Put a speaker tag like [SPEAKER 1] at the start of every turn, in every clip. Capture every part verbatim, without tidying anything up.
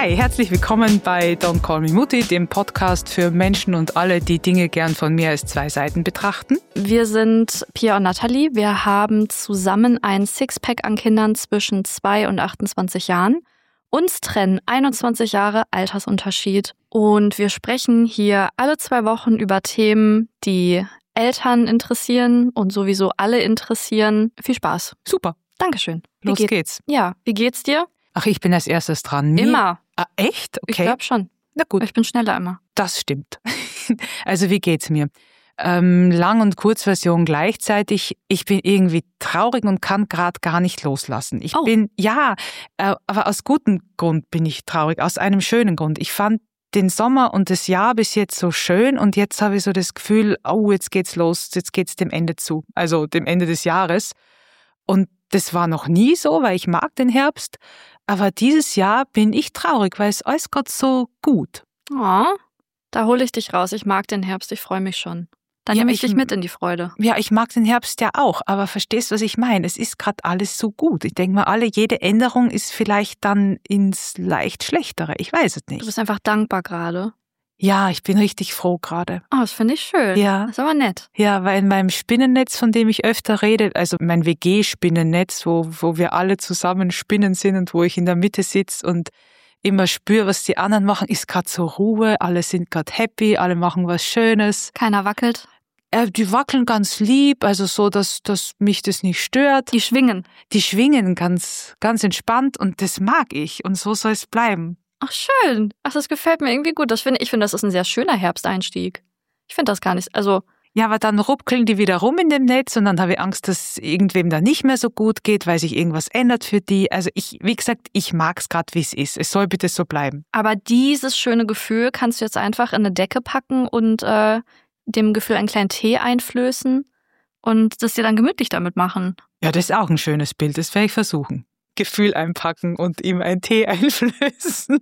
[SPEAKER 1] Hi, herzlich willkommen bei Don't Call Me Mutti, dem Podcast für Menschen und alle, die Dinge gern von mehr als zwei Seiten betrachten.
[SPEAKER 2] Wir sind Pia und Nathalie. Wir haben zusammen ein Sixpack an Kindern zwischen zwei und achtundzwanzig Jahren. Uns trennen einundzwanzig Jahre Altersunterschied. Und wir sprechen hier alle zwei Wochen über Themen, die Eltern interessieren und sowieso alle interessieren. Viel Spaß.
[SPEAKER 1] Super.
[SPEAKER 2] Dankeschön.
[SPEAKER 1] Los
[SPEAKER 2] geht,
[SPEAKER 1] geht's.
[SPEAKER 2] Ja, wie geht's dir?
[SPEAKER 1] Ach, ich bin als erstes dran. Mir?
[SPEAKER 2] Immer.
[SPEAKER 1] Ah, echt? Okay.
[SPEAKER 2] Ich glaube schon.
[SPEAKER 1] Na gut.
[SPEAKER 2] Ich bin schneller immer.
[SPEAKER 1] Das stimmt. Also wie geht's mir? Ähm, Lang- und Kurzversion gleichzeitig. Ich bin irgendwie traurig und kann gerade gar nicht loslassen. Ich
[SPEAKER 2] Oh.
[SPEAKER 1] bin, ja, äh, aber aus gutem Grund bin ich traurig, aus einem schönen Grund. Ich fand den Sommer und das Jahr bis jetzt so schön und jetzt habe ich so das Gefühl, oh, jetzt geht's los, jetzt geht's dem Ende zu, also dem Ende des Jahres. Und das war noch nie so, weil ich mag den Herbst. Aber dieses Jahr bin ich traurig, weil es alles gerade so gut.
[SPEAKER 2] Oh, da hole ich dich raus. Ich mag den Herbst, ich freue mich schon. Dann
[SPEAKER 1] Ja,
[SPEAKER 2] nehme ich
[SPEAKER 1] ich-
[SPEAKER 2] dich mit in die Freude.
[SPEAKER 1] Ja, ich mag den Herbst ja auch, aber verstehst, was ich meine? Es ist gerade alles so gut. Ich denke mal, alle, jede Änderung ist vielleicht dann ins leicht Schlechtere. Ich weiß es
[SPEAKER 2] Du
[SPEAKER 1] nicht.
[SPEAKER 2] bist einfach dankbar gerade.
[SPEAKER 1] Ja, ich bin richtig froh gerade.
[SPEAKER 2] Oh, das finde ich schön.
[SPEAKER 1] Ja.
[SPEAKER 2] Das ist aber nett.
[SPEAKER 1] Ja, weil in meinem Spinnennetz, von dem ich öfter rede, also mein W G-Spinnennetz, wo, wo wir alle zusammen spinnen sind und wo ich in der Mitte sitze und immer spüre, was die anderen machen, ist gerade so Ruhe, alle sind gerade happy, alle machen was Schönes.
[SPEAKER 2] Keiner wackelt.
[SPEAKER 1] Äh, die wackeln ganz lieb, also so, dass, dass mich das nicht stört.
[SPEAKER 2] Die schwingen.
[SPEAKER 1] Die schwingen ganz, ganz entspannt und das mag ich und so soll es bleiben.
[SPEAKER 2] Ach, schön. Ach, das gefällt mir irgendwie gut. Das finde, ich finde, das ist ein sehr schöner Herbsteinstieg. Ich finde das gar nicht, also,
[SPEAKER 1] Ja, aber dann ruckeln die wieder rum in dem Netz und dann habe ich Angst, dass irgendwem da nicht mehr so gut geht, weil sich irgendwas ändert für die. Also ich, wie gesagt, ich mag's gerade, wie es ist. Es soll bitte so bleiben.
[SPEAKER 2] aber dieses schöne Gefühl kannst du jetzt einfach in eine Decke packen und äh, dem Gefühl einen kleinen Tee einflößen und das dir dann gemütlich damit machen.
[SPEAKER 1] Ja, das ist auch ein schönes Bild, das werde ich versuchen. Gefühl einpacken und ihm einen Tee einflößen.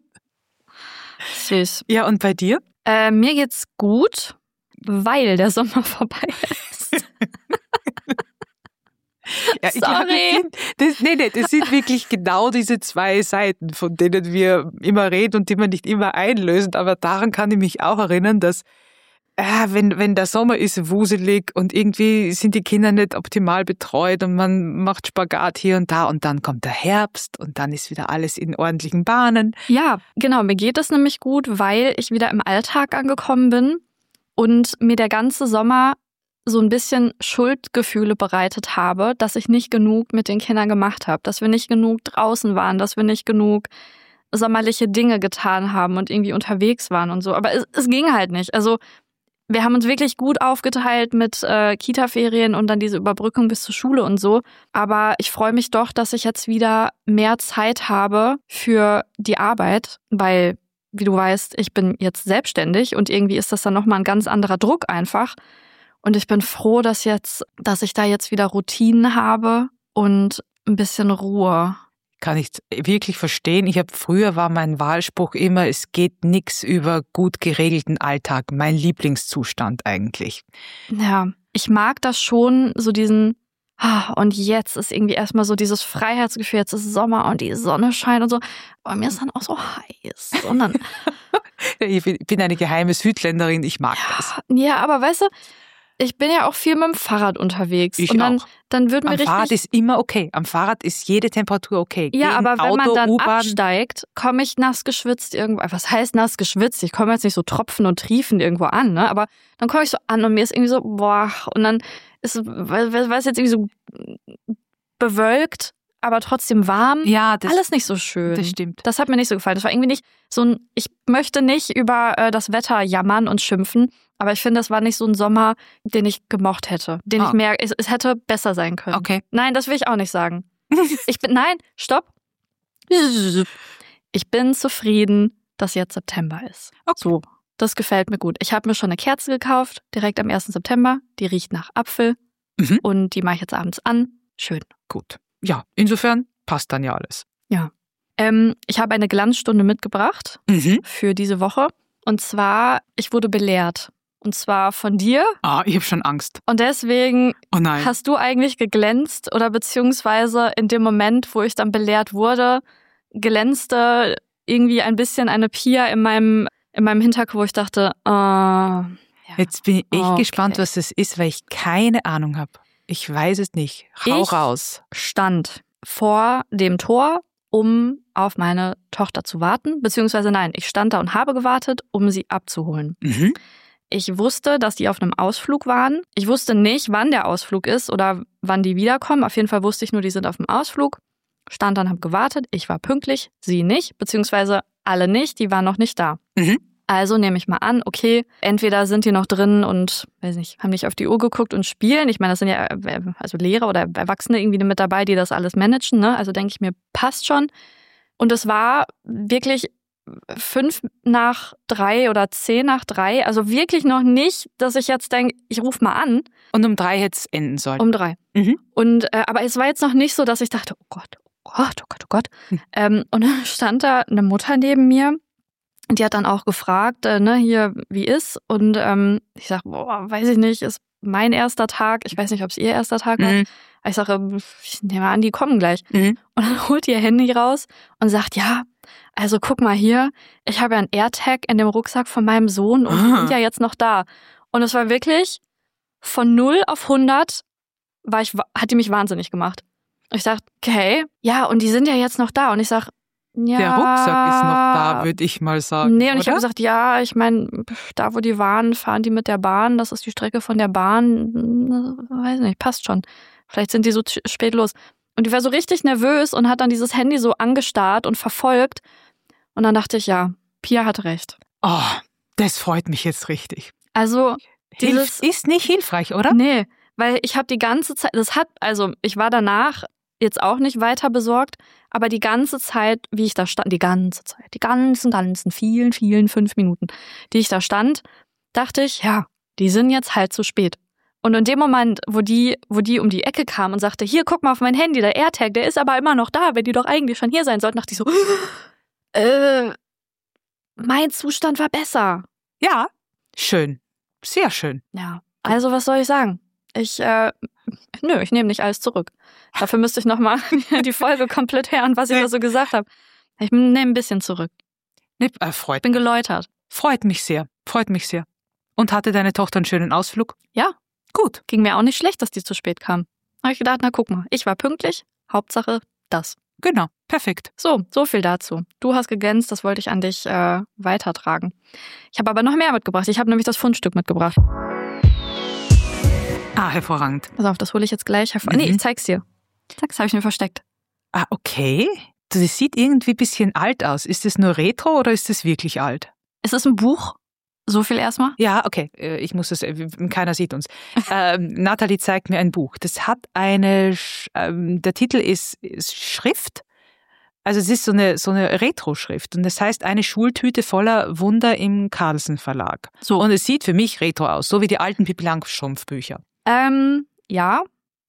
[SPEAKER 2] Süß.
[SPEAKER 1] Ja, und bei dir?
[SPEAKER 2] Äh, mir geht's gut, weil der Sommer vorbei ist.
[SPEAKER 1] Ja, ich glaub,
[SPEAKER 2] Sorry.
[SPEAKER 1] das, sind, das, nee, nee, das sind wirklich genau diese zwei Seiten, von denen wir immer reden und die wir nicht immer einlösen. Aber daran kann ich mich auch erinnern, dass äh, wenn, wenn der Sommer ist wuselig und irgendwie sind die Kinder nicht optimal betreut und man macht Spagat hier und da und dann kommt der Herbst und dann ist wieder alles in ordentlichen Bahnen.
[SPEAKER 2] Ja, genau. Mir geht es nämlich gut, weil ich wieder im Alltag angekommen bin und mir der ganze Sommer so ein bisschen Schuldgefühle bereitet habe, dass ich nicht genug mit den Kindern gemacht habe, dass wir nicht genug draußen waren, dass wir nicht genug sommerliche Dinge getan haben und irgendwie unterwegs waren und so. Aber es, es ging halt nicht. Also wir haben uns wirklich gut aufgeteilt mit äh, Kita-Ferien und dann diese Überbrückung bis zur Schule und so. Aber ich freue mich doch, dass ich jetzt wieder mehr Zeit habe für die Arbeit, weil, wie du weißt, ich bin jetzt selbstständig und irgendwie ist das dann nochmal ein ganz anderer Druck einfach. Und ich bin froh, dass jetzt, dass ich da jetzt wieder Routinen habe und ein bisschen Ruhe.
[SPEAKER 1] Kann ich wirklich verstehen. Ich habe früher war mein Wahlspruch immer, es geht nix über gut geregelten Alltag. Mein Lieblingszustand eigentlich.
[SPEAKER 2] Ja, ich mag das schon, so diesen, ah, und jetzt ist irgendwie erstmal so dieses Freiheitsgefühl, jetzt ist Sommer und die Sonne scheint und so. Aber mir ist dann auch so heiß. Und dann,
[SPEAKER 1] Ich bin ich bin eine geheime Südländerin, ich mag das.
[SPEAKER 2] ja, aber weißt du, ich bin ja auch viel mit dem Fahrrad unterwegs.
[SPEAKER 1] Ich
[SPEAKER 2] und dann,
[SPEAKER 1] auch.
[SPEAKER 2] dann wird mir
[SPEAKER 1] Am
[SPEAKER 2] richtig.
[SPEAKER 1] Fahrrad ist immer okay. Am Fahrrad ist jede Temperatur okay.
[SPEAKER 2] Ja,
[SPEAKER 1] Gegen
[SPEAKER 2] aber wenn
[SPEAKER 1] Auto,
[SPEAKER 2] man dann
[SPEAKER 1] U-Bahn,
[SPEAKER 2] absteigt, komme ich nass geschwitzt irgendwo. Was heißt nass geschwitzt? Ich komme jetzt nicht so tropfen und triefend irgendwo an, ne? Aber dann komme ich so an und mir ist irgendwie so, boah, und dann ist, weil weil es jetzt irgendwie so bewölkt, aber trotzdem warm.
[SPEAKER 1] Ja, das,
[SPEAKER 2] Alles nicht so schön.
[SPEAKER 1] das stimmt.
[SPEAKER 2] Das hat mir nicht so gefallen. Das war irgendwie nicht so ein, ich möchte nicht über äh, das Wetter jammern und schimpfen, aber ich finde, das war nicht so ein Sommer, den ich gemocht hätte. Den
[SPEAKER 1] Ah.
[SPEAKER 2] ich mehr, es, es hätte besser sein können.
[SPEAKER 1] Okay.
[SPEAKER 2] Nein, das will ich auch nicht sagen. Ich bin, nein, stopp. Ich bin zufrieden, dass jetzt September ist.
[SPEAKER 1] Okay.
[SPEAKER 2] So, das gefällt mir gut. Ich habe mir schon eine Kerze gekauft, direkt am ersten September. Die riecht nach Apfel
[SPEAKER 1] Mhm.
[SPEAKER 2] und die mache ich jetzt abends an. Schön.
[SPEAKER 1] Gut. Ja, insofern passt dann ja alles.
[SPEAKER 2] Ähm, ich habe eine Glanzstunde mitgebracht
[SPEAKER 1] Mhm.
[SPEAKER 2] für diese Woche. Und zwar, ich wurde belehrt. Und zwar von dir.
[SPEAKER 1] Ah, ich habe schon Angst.
[SPEAKER 2] Und deswegen
[SPEAKER 1] Oh nein.
[SPEAKER 2] hast du eigentlich geglänzt oder beziehungsweise in dem Moment, wo ich dann belehrt wurde, glänzte irgendwie ein bisschen eine Pia in meinem, in meinem Hinterkopf, wo ich dachte, äh, ja,
[SPEAKER 1] Jetzt bin ich
[SPEAKER 2] okay.
[SPEAKER 1] gespannt, was es ist, weil ich keine Ahnung habe. Ich weiß es nicht. Hau
[SPEAKER 2] Ich
[SPEAKER 1] raus.
[SPEAKER 2] stand vor dem Tor, um auf meine Tochter zu warten. Beziehungsweise nein, ich stand da und habe gewartet, um sie abzuholen.
[SPEAKER 1] Mhm.
[SPEAKER 2] Ich wusste, dass die auf einem Ausflug waren. Ich wusste nicht, wann der Ausflug ist oder wann die wiederkommen. Auf jeden Fall wusste ich nur, die sind auf dem Ausflug. Stand dann, habe gewartet. Ich war pünktlich, sie nicht. Beziehungsweise alle nicht, die waren noch nicht da.
[SPEAKER 1] Mhm.
[SPEAKER 2] Also nehme ich mal an, okay, entweder sind die noch drin und, weiß nicht, haben nicht auf die Uhr geguckt und spielen. Ich meine, das sind ja also Lehrer oder Erwachsene irgendwie mit dabei, die das alles managen, ne? Also denke ich mir, passt schon. Und es war wirklich fünf nach drei oder zehn nach drei. Also wirklich noch nicht, dass ich jetzt denke, ich rufe mal an.
[SPEAKER 1] Und um drei hätte es enden sollen.
[SPEAKER 2] Um drei.
[SPEAKER 1] Mhm.
[SPEAKER 2] Und äh, aber es war jetzt noch nicht so, dass ich dachte, oh Gott, oh Gott, oh Gott, oh Gott.
[SPEAKER 1] Hm.
[SPEAKER 2] Ähm, und dann stand da eine Mutter neben mir. Und die hat dann auch gefragt, äh, ne, hier, wie ist? Und ähm, ich sag, boah, weiß ich nicht, ist mein erster Tag. Ich weiß nicht, ob es ihr erster Tag war.
[SPEAKER 1] Mhm.
[SPEAKER 2] Ich sage, ich nehme an, die kommen gleich.
[SPEAKER 1] Mhm.
[SPEAKER 2] Und dann holt die ihr Handy raus und sagt, ja, also guck mal hier, ich habe ja einen AirTag in dem Rucksack von meinem Sohn und die
[SPEAKER 1] Ah.
[SPEAKER 2] sind ja jetzt noch da. Und es war wirklich von null auf hundert, war ich, hat die mich wahnsinnig gemacht. Ich sag, okay, ja, und die sind ja jetzt noch da. Und ich sag, ja.
[SPEAKER 1] Der Rucksack ist noch da, würde ich mal sagen.
[SPEAKER 2] Nee, und
[SPEAKER 1] oder?
[SPEAKER 2] ich habe gesagt, ja, ich meine, da wo die waren, fahren die mit der Bahn. Das ist die Strecke von der Bahn. Weiß nicht, passt schon. Vielleicht sind die so spät los. Und die war so richtig nervös und hat dann dieses Handy so angestarrt und verfolgt. Und dann dachte ich, ja, Pia hat recht.
[SPEAKER 1] Oh, das freut mich jetzt richtig.
[SPEAKER 2] Also,
[SPEAKER 1] Hilf,
[SPEAKER 2] dieses,
[SPEAKER 1] ist nicht hilfreich, oder?
[SPEAKER 2] nee, weil ich habe die ganze Zeit, das hat, also ich war danach jetzt auch nicht weiter besorgt, aber die ganze Zeit, wie ich da stand, die ganze Zeit, die ganzen, ganzen, vielen, vielen fünf Minuten, die ich da stand, dachte ich, ja, die sind jetzt halt zu spät. Und in dem Moment, wo die, wo die um die Ecke kam und sagte, hier, guck mal auf mein Handy, der AirTag, der ist aber immer noch da, wenn die doch eigentlich schon hier sein sollten, dachte ich so, äh, mein Zustand war besser.
[SPEAKER 1] Ja, schön. Sehr schön.
[SPEAKER 2] Ja, also was soll ich sagen? Ich, äh, nö, ich nehme nicht alles zurück. Dafür müsste ich nochmal die Folge komplett hören, was ich da so gesagt habe. Ich nehme ein bisschen zurück.
[SPEAKER 1] Nee, äh, freut,
[SPEAKER 2] Ich bin geläutert.
[SPEAKER 1] freut mich sehr. Freut mich sehr. Und hatte deine Tochter einen schönen Ausflug?
[SPEAKER 2] Ja,
[SPEAKER 1] Gut.
[SPEAKER 2] ging mir auch nicht schlecht, dass die zu spät kam. Habe ich gedacht, na guck mal, ich war pünktlich, Hauptsache das.
[SPEAKER 1] Genau. Perfekt.
[SPEAKER 2] So, so viel dazu. Du hast gegänzt, das wollte ich an dich äh, weitertragen. Ich habe aber noch mehr mitgebracht. Ich habe nämlich das Fundstück mitgebracht.
[SPEAKER 1] Ah, hervorragend.
[SPEAKER 2] Pass auf, das hole ich jetzt gleich hervor.
[SPEAKER 1] Mhm.
[SPEAKER 2] Nee, ich zeig's dir. Zack, das habe ich mir versteckt.
[SPEAKER 1] Ah, okay. Das sieht irgendwie ein bisschen alt aus. Ist das nur Retro oder ist das wirklich alt?
[SPEAKER 2] Es ist ein Buch. So viel erstmal.
[SPEAKER 1] Ja, okay. Äh, Ich muss es, äh, keiner sieht uns. ähm, Nathalie zeigt mir ein Buch. Das hat eine, Sch- ähm, der Titel ist, ist Schrift. Also es ist so eine, so eine Retro-Schrift. Und das heißt eine Schultüte voller Wunder im Carlsen Verlag.
[SPEAKER 2] So.
[SPEAKER 1] Und es sieht für mich retro aus, so wie die alten Pippi Langstrumpf-Bücher.
[SPEAKER 2] Ähm, ja.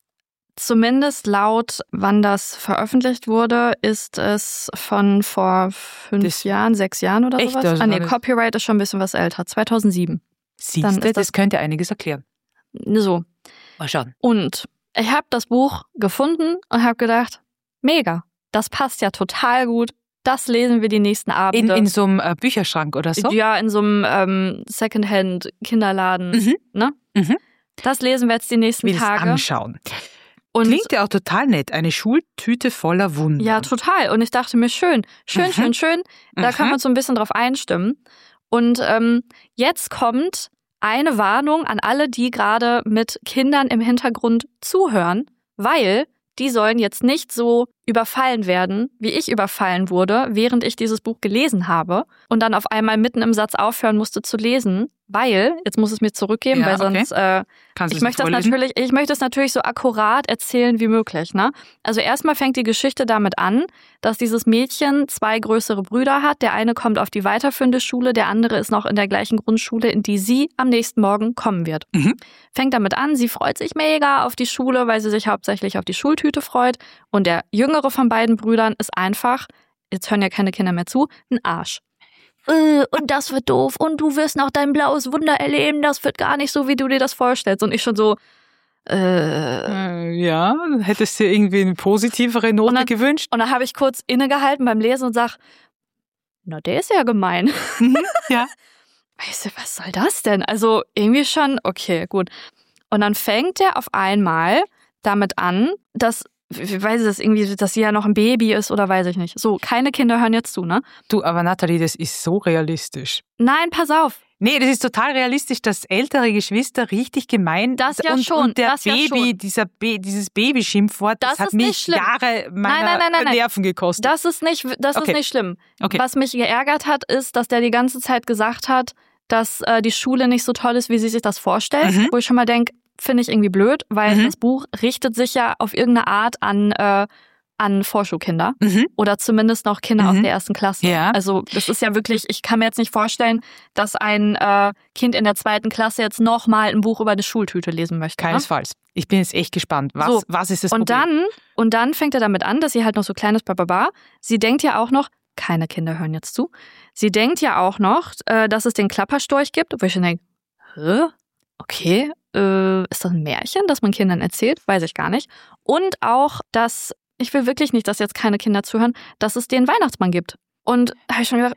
[SPEAKER 2] Zumindest laut, wann das veröffentlicht wurde, ist es von vor fünf
[SPEAKER 1] Das-
[SPEAKER 2] Jahren, sechs Jahren oder
[SPEAKER 1] Echt?
[SPEAKER 2] sowas.
[SPEAKER 1] Also
[SPEAKER 2] Ah nee,
[SPEAKER 1] war das-
[SPEAKER 2] Copyright ist schon ein bisschen was älter. zweitausendsieben.
[SPEAKER 1] Siehst
[SPEAKER 2] Dann
[SPEAKER 1] du,
[SPEAKER 2] ist
[SPEAKER 1] das,
[SPEAKER 2] das-
[SPEAKER 1] könnte einiges erklären.
[SPEAKER 2] So.
[SPEAKER 1] Mal schauen.
[SPEAKER 2] Und ich habe das Buch gefunden und habe gedacht, mega, das passt ja total gut. Das lesen wir die nächsten
[SPEAKER 1] In,
[SPEAKER 2] Abende.
[SPEAKER 1] in so einem äh, Bücherschrank oder so?
[SPEAKER 2] Ja, in so einem ähm, Secondhand-Kinderladen.
[SPEAKER 1] Mhm.
[SPEAKER 2] Ne?
[SPEAKER 1] Mhm.
[SPEAKER 2] Das lesen wir jetzt die nächsten
[SPEAKER 1] Will es
[SPEAKER 2] Tage.
[SPEAKER 1] anschauen.
[SPEAKER 2] Und
[SPEAKER 1] Klingt ja auch total nett. Eine Schultüte voller Wunder.
[SPEAKER 2] ja, total. Und ich dachte mir, schön, schön,
[SPEAKER 1] Mhm.
[SPEAKER 2] schön, schön. Da
[SPEAKER 1] Mhm.
[SPEAKER 2] kann man so ein bisschen drauf einstimmen. Und ähm, jetzt kommt eine Warnung an alle, die gerade mit Kindern im Hintergrund zuhören, weil die sollen jetzt nicht so überfallen werden, wie ich überfallen wurde, während ich dieses Buch gelesen habe und dann auf einmal mitten im Satz aufhören musste zu lesen, weil, jetzt muss es mir zurückgeben,
[SPEAKER 1] Ja,
[SPEAKER 2] weil
[SPEAKER 1] okay.
[SPEAKER 2] sonst äh,
[SPEAKER 1] Kannst du
[SPEAKER 2] ich
[SPEAKER 1] es
[SPEAKER 2] möchte das
[SPEAKER 1] vorlesen?
[SPEAKER 2] natürlich, ich möchte es natürlich so akkurat erzählen wie möglich, ne? Also erstmal fängt die Geschichte damit an, dass dieses Mädchen zwei größere Brüder hat. Der eine kommt auf die weiterführende Schule, der andere ist noch in der gleichen Grundschule, in die sie am nächsten Morgen kommen wird.
[SPEAKER 1] Mhm.
[SPEAKER 2] Fängt damit an, sie freut sich mega auf die Schule, weil sie sich hauptsächlich auf die Schultüte freut. Und der jüngere von beiden Brüdern ist einfach, jetzt hören ja keine Kinder mehr zu, ein Arsch. Äh, und das wird doof und du wirst noch dein blaues Wunder erleben, das wird gar nicht so, wie du dir das vorstellst. Und ich schon so, äh...
[SPEAKER 1] Äh, ja, hättest du dir irgendwie eine positivere Note
[SPEAKER 2] Und dann-
[SPEAKER 1] gewünscht?
[SPEAKER 2] Und dann habe ich kurz innegehalten beim Lesen und sag, na, der ist ja gemein.
[SPEAKER 1] Mhm, ja.
[SPEAKER 2] Weißt du, was soll das denn? Also irgendwie schon, okay, gut. Und dann fängt er auf einmal damit an, dass, ich weiß es irgendwie, dass sie ja noch ein Baby ist oder weiß ich nicht. So, keine Kinder hören jetzt zu, ne?
[SPEAKER 1] Du, aber Nathalie, das ist so realistisch.
[SPEAKER 2] Nein, pass auf.
[SPEAKER 1] Nee, das ist total realistisch, dass ältere Geschwister richtig gemein
[SPEAKER 2] Das ja
[SPEAKER 1] und,
[SPEAKER 2] schon,
[SPEAKER 1] und der
[SPEAKER 2] das ja
[SPEAKER 1] Baby,
[SPEAKER 2] schon.
[SPEAKER 1] dieser Ba- dieses Babyschimpfwort, das,
[SPEAKER 2] Das
[SPEAKER 1] hat
[SPEAKER 2] ist nicht
[SPEAKER 1] mich
[SPEAKER 2] schlimm.
[SPEAKER 1] Jahre meiner
[SPEAKER 2] Nein, nein, nein, nein, nein.
[SPEAKER 1] Nerven gekostet.
[SPEAKER 2] Das ist nicht, das
[SPEAKER 1] Okay.
[SPEAKER 2] ist nicht schlimm.
[SPEAKER 1] Okay.
[SPEAKER 2] Was mich geärgert hat, ist, dass der die ganze Zeit gesagt hat, dass äh, die Schule nicht so toll ist, wie sie sich das vorstellt.
[SPEAKER 1] Mhm.
[SPEAKER 2] Wo ich schon mal denke, finde ich irgendwie blöd, weil
[SPEAKER 1] Mhm.
[SPEAKER 2] das Buch richtet sich ja auf irgendeine Art an, äh, an Vorschulkinder.
[SPEAKER 1] Mhm.
[SPEAKER 2] Oder zumindest noch Kinder
[SPEAKER 1] Mhm.
[SPEAKER 2] aus der ersten Klasse.
[SPEAKER 1] Ja.
[SPEAKER 2] Also das ist ja wirklich, ich kann mir jetzt nicht vorstellen, dass ein äh, Kind in der zweiten Klasse jetzt nochmal ein Buch über eine Schultüte lesen möchte. Ne?
[SPEAKER 1] Keinesfalls. Ich bin jetzt echt gespannt. Was,
[SPEAKER 2] So.
[SPEAKER 1] was ist das
[SPEAKER 2] Und
[SPEAKER 1] Problem?
[SPEAKER 2] dann, und dann fängt er damit an, dass sie halt noch so klein ist, bababa. Sie denkt ja auch noch, keine Kinder hören jetzt zu. Sie denkt ja auch noch, äh, dass es den Klapperstorch gibt, wo ich schon denke, hä? Okay, äh, ist das ein Märchen, das man Kindern erzählt? Weiß ich gar nicht. Und auch, dass, ich will wirklich nicht, dass jetzt keine Kinder zuhören, dass es den Weihnachtsmann gibt. Und da habe ich schon gedacht,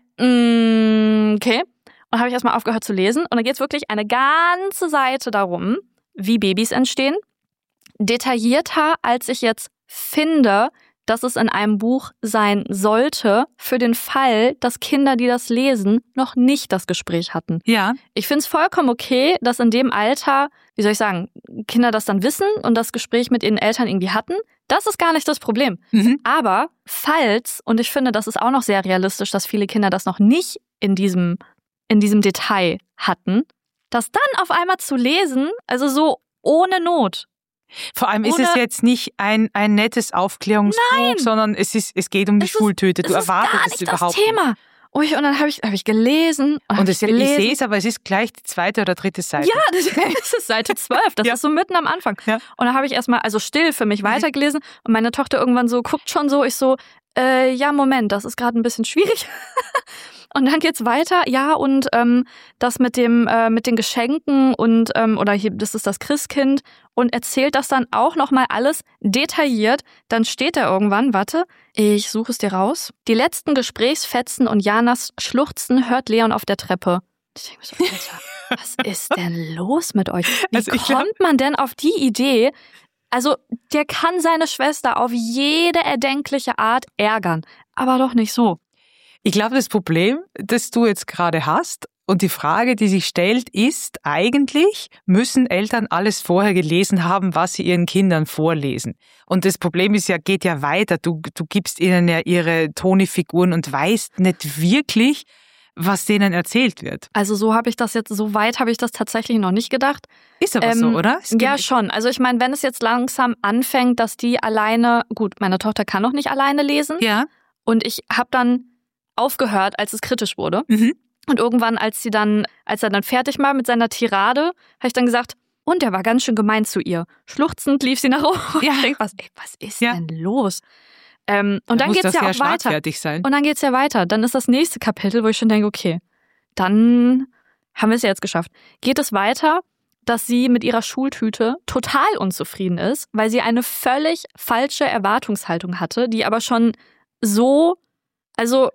[SPEAKER 2] mm, okay. Und habe ich erstmal aufgehört zu lesen. Und dann geht es wirklich eine ganze Seite darum, wie Babys entstehen. Detaillierter, als ich jetzt finde, dass es in einem Buch sein sollte, für den Fall, dass Kinder, die das lesen, noch nicht das Gespräch hatten.
[SPEAKER 1] Ja.
[SPEAKER 2] Ich finde es vollkommen okay, dass in dem Alter, wie soll ich sagen, Kinder das dann wissen und das Gespräch mit ihren Eltern irgendwie hatten. Das ist gar nicht das Problem.
[SPEAKER 1] Mhm.
[SPEAKER 2] Aber falls, und ich finde, das ist auch noch sehr realistisch, dass viele Kinder das noch nicht in diesem, in diesem Detail hatten, das dann auf einmal zu lesen, also so ohne Not.
[SPEAKER 1] Vor allem ist
[SPEAKER 2] Ohne-
[SPEAKER 1] es jetzt nicht ein, ein nettes Aufklärungsbuch,
[SPEAKER 2] Nein.
[SPEAKER 1] sondern es, ist, es geht um die
[SPEAKER 2] Es ist-
[SPEAKER 1] Schultüte. Du
[SPEAKER 2] das ist
[SPEAKER 1] erwartest
[SPEAKER 2] gar
[SPEAKER 1] es
[SPEAKER 2] nicht
[SPEAKER 1] überhaupt
[SPEAKER 2] das Thema. Oh, ich, und dann habe ich, hab ich gelesen. Und, hab
[SPEAKER 1] Und
[SPEAKER 2] ich
[SPEAKER 1] es, ich
[SPEAKER 2] gelesen.
[SPEAKER 1] sehe es, aber es ist gleich die zweite oder dritte Seite.
[SPEAKER 2] Ja, das, das ist Seite zwölf. Das
[SPEAKER 1] Ja.
[SPEAKER 2] ist so mitten am Anfang.
[SPEAKER 1] Ja.
[SPEAKER 2] Und dann habe ich erstmal, also still für mich weitergelesen. Und meine Tochter irgendwann so, guckt schon so. Ich so, äh, ja, Moment, das ist gerade ein bisschen schwierig. Und dann geht's weiter. Ja, und ähm, das mit dem äh, mit den Geschenken und, ähm, oder hier, das ist das Christkind. Und erzählt das dann auch nochmal alles detailliert. Dann steht da irgendwann, warte, ich suche es dir raus. Die letzten Gesprächsfetzen und Janas Schluchzen hört Leon auf der Treppe. Ich denke mir so, Alter, was ist denn los mit euch? Wie
[SPEAKER 1] Also ich glaub-
[SPEAKER 2] kommt man denn auf die Idee? Also, der kann seine Schwester auf jede erdenkliche Art ärgern. Aber doch nicht so.
[SPEAKER 1] Ich glaube, das Problem, das du jetzt gerade hast und die Frage, die sich stellt, ist eigentlich, müssen Eltern alles vorher gelesen haben, was sie ihren Kindern vorlesen? Und das Problem ist ja, geht ja weiter. Du, du gibst ihnen ja ihre Toni-Figuren und weißt nicht wirklich, was denen erzählt wird.
[SPEAKER 2] Also so habe ich das jetzt, so weit habe ich das tatsächlich noch nicht gedacht.
[SPEAKER 1] Ist aber
[SPEAKER 2] Ähm,
[SPEAKER 1] so, oder? Es
[SPEAKER 2] Ja,
[SPEAKER 1] gibt-
[SPEAKER 2] schon. Also ich meine, wenn es jetzt langsam anfängt, dass die alleine, gut, meine Tochter kann noch nicht alleine lesen.
[SPEAKER 1] Ja.
[SPEAKER 2] Und ich habe dann aufgehört, als es kritisch wurde.
[SPEAKER 1] Mhm.
[SPEAKER 2] Und irgendwann, als sie dann, als er dann fertig war mit seiner Tirade, habe ich dann gesagt, und er war ganz schön gemein zu ihr. Schluchzend lief sie nach oben.
[SPEAKER 1] Ja.
[SPEAKER 2] Ich denk, was, ey, was ist
[SPEAKER 1] Ja.
[SPEAKER 2] denn los? Ähm, und dann
[SPEAKER 1] muss
[SPEAKER 2] geht's
[SPEAKER 1] das
[SPEAKER 2] ja
[SPEAKER 1] sehr
[SPEAKER 2] auch weiter.
[SPEAKER 1] schlagfertig sein.
[SPEAKER 2] Und dann geht's ja weiter. Dann ist das nächste Kapitel, wo ich schon denke, okay, dann haben wir es ja jetzt geschafft. Geht es weiter, dass sie mit ihrer Schultüte total unzufrieden ist, weil sie eine völlig falsche Erwartungshaltung hatte, die aber schon so, also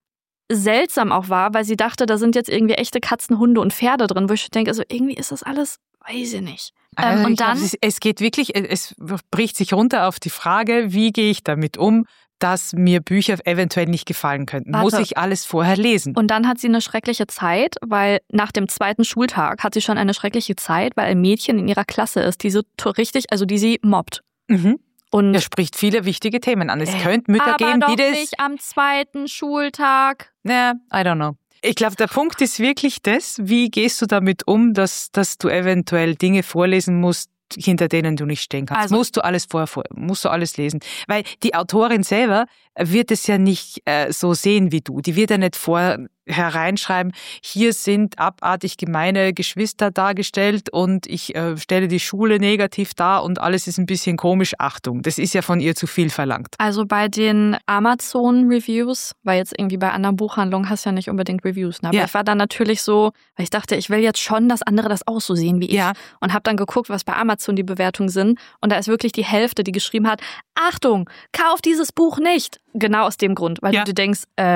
[SPEAKER 2] seltsam auch war, weil sie dachte, da sind jetzt irgendwie echte Katzen, Hunde und Pferde drin, wo ich denke, also irgendwie ist das alles, weiß ich nicht. Ähm,
[SPEAKER 1] Also
[SPEAKER 2] und
[SPEAKER 1] ich glaub,
[SPEAKER 2] dann,
[SPEAKER 1] es, ist- es geht wirklich, es bricht sich runter auf die Frage, wie gehe ich damit um, dass mir Bücher eventuell nicht gefallen könnten.
[SPEAKER 2] Warte.
[SPEAKER 1] Muss ich alles vorher lesen?
[SPEAKER 2] und dann hat sie eine schreckliche Zeit, weil nach dem zweiten Schultag hat sie schon eine schreckliche Zeit, weil ein Mädchen in ihrer Klasse ist, die so to- richtig, also die sie mobbt.
[SPEAKER 1] Mhm.
[SPEAKER 2] Und
[SPEAKER 1] Er spricht viele wichtige Themen an. Es
[SPEAKER 2] Äh,
[SPEAKER 1] könnte Mütter
[SPEAKER 2] aber
[SPEAKER 1] geben,
[SPEAKER 2] doch
[SPEAKER 1] die das...
[SPEAKER 2] nicht am zweiten Schultag.
[SPEAKER 1] Na, I don't know. Ich glaube, der Punkt ist wirklich das, wie gehst du damit um, dass, dass du eventuell Dinge vorlesen musst, hinter denen du nicht stehen kannst.
[SPEAKER 2] Also-
[SPEAKER 1] musst du alles vorher, vor, musst du alles lesen. Weil die Autorin selber wird es ja nicht äh, so sehen wie du. Die wird ja nicht vorher hereinschreiben, hier sind abartig gemeine Geschwister dargestellt und ich äh, stelle die Schule negativ dar und alles ist ein bisschen komisch. Achtung, das ist ja von ihr zu viel verlangt.
[SPEAKER 2] Also bei den Amazon-Reviews, weil jetzt irgendwie bei anderen Buchhandlungen hast du ja nicht unbedingt Reviews. Ne? Aber
[SPEAKER 1] Ja.
[SPEAKER 2] ich war dann natürlich so, weil ich dachte, ich will jetzt schon, dass andere das auch so sehen wie ich.
[SPEAKER 1] Ja.
[SPEAKER 2] Und habe dann geguckt, was bei Amazon die Bewertungen sind. Und da ist wirklich die Hälfte, die geschrieben hat, Achtung, kauf dieses Buch nicht. Genau aus dem Grund, weil
[SPEAKER 1] Ja.
[SPEAKER 2] du dir denkst, äh,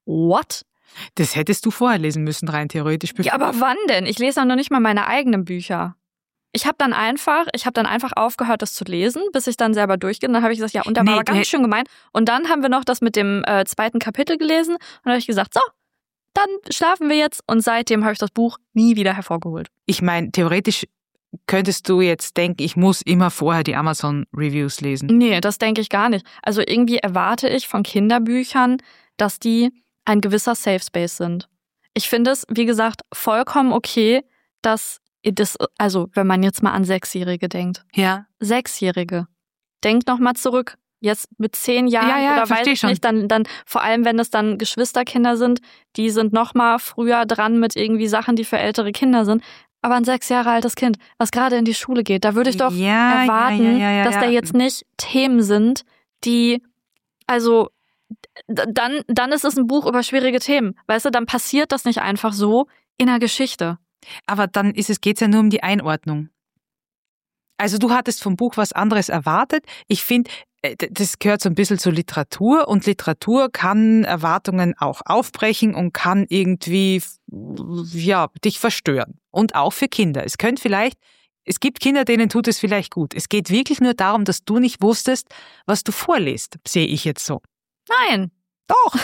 [SPEAKER 2] What?
[SPEAKER 1] Das hättest du vorher lesen müssen, rein theoretisch.
[SPEAKER 2] Ja, aber wann denn? Ich lese ja noch nicht mal meine eigenen Bücher. Ich habe dann einfach, ich habe dann einfach aufgehört, das zu lesen, bis ich dann selber durchgehe. Und dann habe ich gesagt, ja, und da war
[SPEAKER 1] Nee,
[SPEAKER 2] aber ganz
[SPEAKER 1] nee.
[SPEAKER 2] schön gemein. Und dann haben wir noch das mit dem äh, zweiten Kapitel gelesen. Und dann habe ich gesagt, so, dann schlafen wir jetzt. Und seitdem habe ich das Buch nie wieder hervorgeholt.
[SPEAKER 1] Ich meine, theoretisch könntest du jetzt denken, ich muss immer vorher die Amazon-Reviews lesen.
[SPEAKER 2] Nee, das denke ich gar nicht. Also irgendwie erwarte ich von Kinderbüchern, dass die ein gewisser Safe Space sind. Ich finde es, wie gesagt, vollkommen okay, dass das, also wenn man jetzt mal an Sechsjährige denkt.
[SPEAKER 1] Ja.
[SPEAKER 2] Sechsjährige. Denkt noch mal zurück. Jetzt mit zehn Jahren
[SPEAKER 1] Ja, ja,
[SPEAKER 2] oder weiß
[SPEAKER 1] versteh
[SPEAKER 2] ich
[SPEAKER 1] schon.
[SPEAKER 2] nicht, dann, dann vor allem, wenn es dann Geschwisterkinder sind, die sind noch mal früher dran mit irgendwie Sachen, die für ältere Kinder sind. Aber ein sechs Jahre altes Kind, was gerade in die Schule geht, da würde ich doch
[SPEAKER 1] Ja,
[SPEAKER 2] erwarten,
[SPEAKER 1] ja, ja, ja, ja,
[SPEAKER 2] dass da
[SPEAKER 1] ja.
[SPEAKER 2] jetzt nicht Themen sind, die, also d- dann, dann ist es ein Buch über schwierige Themen. Weißt du, dann passiert das nicht einfach so in der Geschichte.
[SPEAKER 1] Aber dann ist es, geht's ja nur um die Einordnung. Also du hattest vom Buch was anderes erwartet. Ich finde, äh, d- das gehört so ein bisschen zur Literatur und Literatur kann Erwartungen auch aufbrechen und kann irgendwie, f- ja, dich verstören. Und auch für Kinder. Es könnte vielleicht, es gibt Kinder, denen tut es vielleicht gut. Es geht wirklich nur darum, dass du nicht wusstest, was du vorliest, sehe ich jetzt so.
[SPEAKER 2] Nein.
[SPEAKER 1] Doch.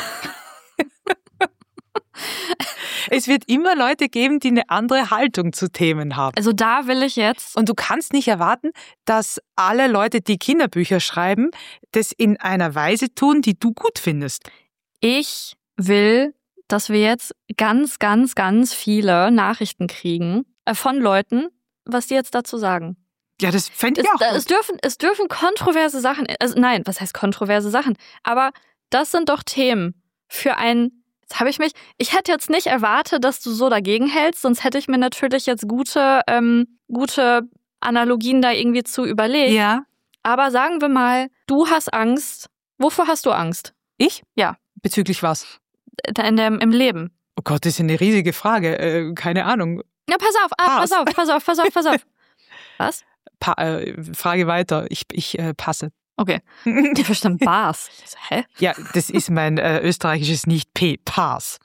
[SPEAKER 1] Es wird immer Leute geben, die eine andere Haltung zu Themen haben.
[SPEAKER 2] Also da will ich jetzt.
[SPEAKER 1] Und du kannst nicht erwarten, dass alle Leute, die Kinderbücher schreiben, das in einer Weise tun, die du gut findest.
[SPEAKER 2] Ich will, dass wir jetzt ganz, ganz, ganz viele Nachrichten kriegen äh, von Leuten, was die jetzt dazu sagen.
[SPEAKER 1] Ja, das fände
[SPEAKER 2] Es,
[SPEAKER 1] ich auch
[SPEAKER 2] da-
[SPEAKER 1] gut.
[SPEAKER 2] es, dürfen, es dürfen kontroverse Sachen, also nein, was heißt kontroverse Sachen? Aber das sind doch Themen für ein, jetzt habe ich mich, ich hätte jetzt nicht erwartet, dass du so dagegen hältst, sonst hätte ich mir natürlich jetzt gute, ähm, gute Analogien da irgendwie zu überlegt.
[SPEAKER 1] Ja.
[SPEAKER 2] Aber sagen wir mal, du hast Angst. Wovor hast du Angst?
[SPEAKER 1] Ich?
[SPEAKER 2] Ja.
[SPEAKER 1] Bezüglich was?
[SPEAKER 2] In dem, im Leben.
[SPEAKER 1] Oh Gott, das ist eine riesige Frage. Äh, keine Ahnung.
[SPEAKER 2] Ja, pass auf, ah,
[SPEAKER 1] Pass.
[SPEAKER 2] pass auf, pass auf, pass auf, pass auf. Was?
[SPEAKER 1] Pa äh, Frage weiter. Ich, ich äh, passe.
[SPEAKER 2] Okay. Ich verstand Bars. Ich so, hä?
[SPEAKER 1] Ja, das ist mein äh, österreichisches Nicht-P. Pass.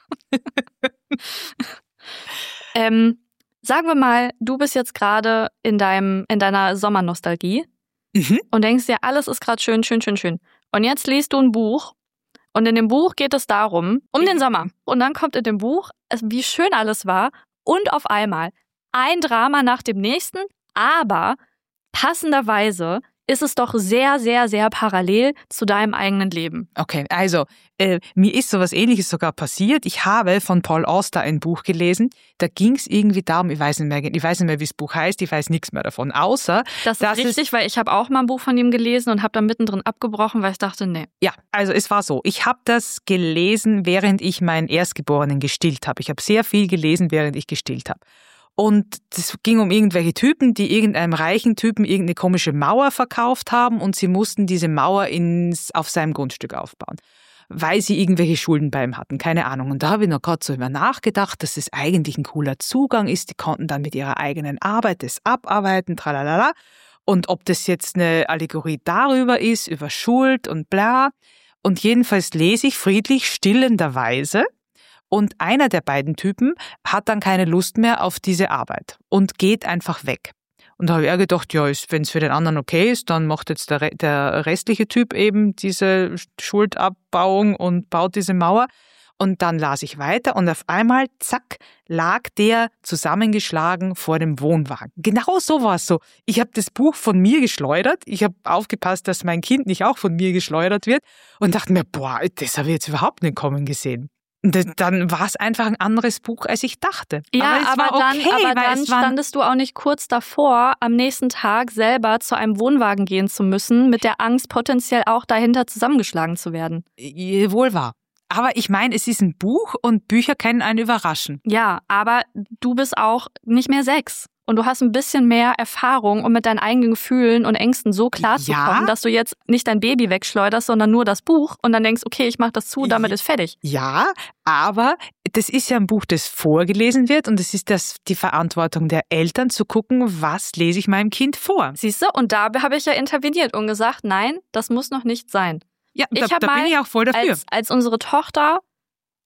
[SPEAKER 2] Ähm, sagen wir mal, du bist jetzt gerade in deinem, in deiner Sommernostalgie
[SPEAKER 1] Mhm.
[SPEAKER 2] und denkst dir, alles ist gerade schön, schön, schön, schön. Und jetzt liest du ein Buch und in dem Buch geht es darum, um den Sommer. Und dann kommt in dem Buch, es- wie schön alles war und auf einmal ein Drama nach dem nächsten, aber passenderweise ist es doch sehr, sehr, sehr parallel zu deinem eigenen Leben.
[SPEAKER 1] Okay, also äh, mir ist sowas Ähnliches sogar passiert. Ich habe von Paul Auster ein Buch gelesen. Da ging es irgendwie darum, ich weiß nicht mehr, ich weiß nicht mehr, wie das Buch heißt, ich weiß nichts mehr davon, außer
[SPEAKER 2] Das ist
[SPEAKER 1] Das ist-
[SPEAKER 2] richtig, weil ich habe auch mal ein Buch von ihm gelesen und habe dann mittendrin abgebrochen, weil ich dachte, nee.
[SPEAKER 1] ja, also es war so. Ich habe das gelesen, während ich meinen Erstgeborenen gestillt habe. Ich habe sehr viel gelesen, während ich gestillt habe. Und das ging um irgendwelche Typen, die irgendeinem reichen Typen irgendeine komische Mauer verkauft haben und sie mussten diese Mauer ins, auf seinem Grundstück aufbauen, weil sie irgendwelche Schulden bei ihm hatten, keine Ahnung. Und da habe ich noch gerade so über nachgedacht, dass es eigentlich ein cooler Zugang ist. Die konnten dann mit ihrer eigenen Arbeit das abarbeiten, tralalala. Und ob das jetzt eine Allegorie darüber ist, über Schuld und bla. Und jedenfalls lese ich friedlich stillenderweise. Und einer der beiden Typen hat dann keine Lust mehr auf diese Arbeit und geht einfach weg. Und da habe ich auch gedacht, ja, wenn es für den anderen okay ist, dann macht jetzt der, Re- der restliche Typ eben diese Schuldabbauung und baut diese Mauer. Und dann las ich weiter und auf einmal, zack, lag der zusammengeschlagen vor dem Wohnwagen. Genau so war es so. Ich habe das Buch von mir geschleudert. Ich habe aufgepasst, dass mein Kind nicht auch von mir geschleudert wird und dachte mir, boah, das habe ich jetzt überhaupt nicht kommen gesehen. Und das- dann war es einfach ein anderes Buch, als ich dachte.
[SPEAKER 2] Ja,
[SPEAKER 1] es
[SPEAKER 2] aber,
[SPEAKER 1] war
[SPEAKER 2] dann,
[SPEAKER 1] okay,
[SPEAKER 2] aber
[SPEAKER 1] weil
[SPEAKER 2] dann
[SPEAKER 1] es waren-
[SPEAKER 2] standest du auch nicht kurz davor, am nächsten Tag selber zu einem Wohnwagen gehen zu müssen, mit der Angst, potenziell auch dahinter zusammengeschlagen zu werden.
[SPEAKER 1] Äh, Wohl wahr. Aber ich meine, es ist ein Buch und Bücher können einen überraschen.
[SPEAKER 2] Ja, aber du bist auch nicht mehr sechs. Und du hast ein bisschen mehr Erfahrung, um mit deinen eigenen Gefühlen und Ängsten so klar zu
[SPEAKER 1] Ja.
[SPEAKER 2] kommen, dass du jetzt nicht dein Baby wegschleuderst, sondern nur das Buch und dann denkst, okay, ich mach das zu, damit
[SPEAKER 1] Ja.
[SPEAKER 2] ist fertig.
[SPEAKER 1] Ja, aber das ist ja ein Buch, das vorgelesen wird und es ist das die Verantwortung der Eltern zu gucken, was lese ich meinem Kind vor.
[SPEAKER 2] Siehst du? Und da habe ich ja interveniert und gesagt, nein, das muss noch nicht sein.
[SPEAKER 1] Ja,
[SPEAKER 2] Ich
[SPEAKER 1] da,
[SPEAKER 2] hab
[SPEAKER 1] da bin
[SPEAKER 2] mal
[SPEAKER 1] ich auch voll dafür.
[SPEAKER 2] Als, als unsere Tochter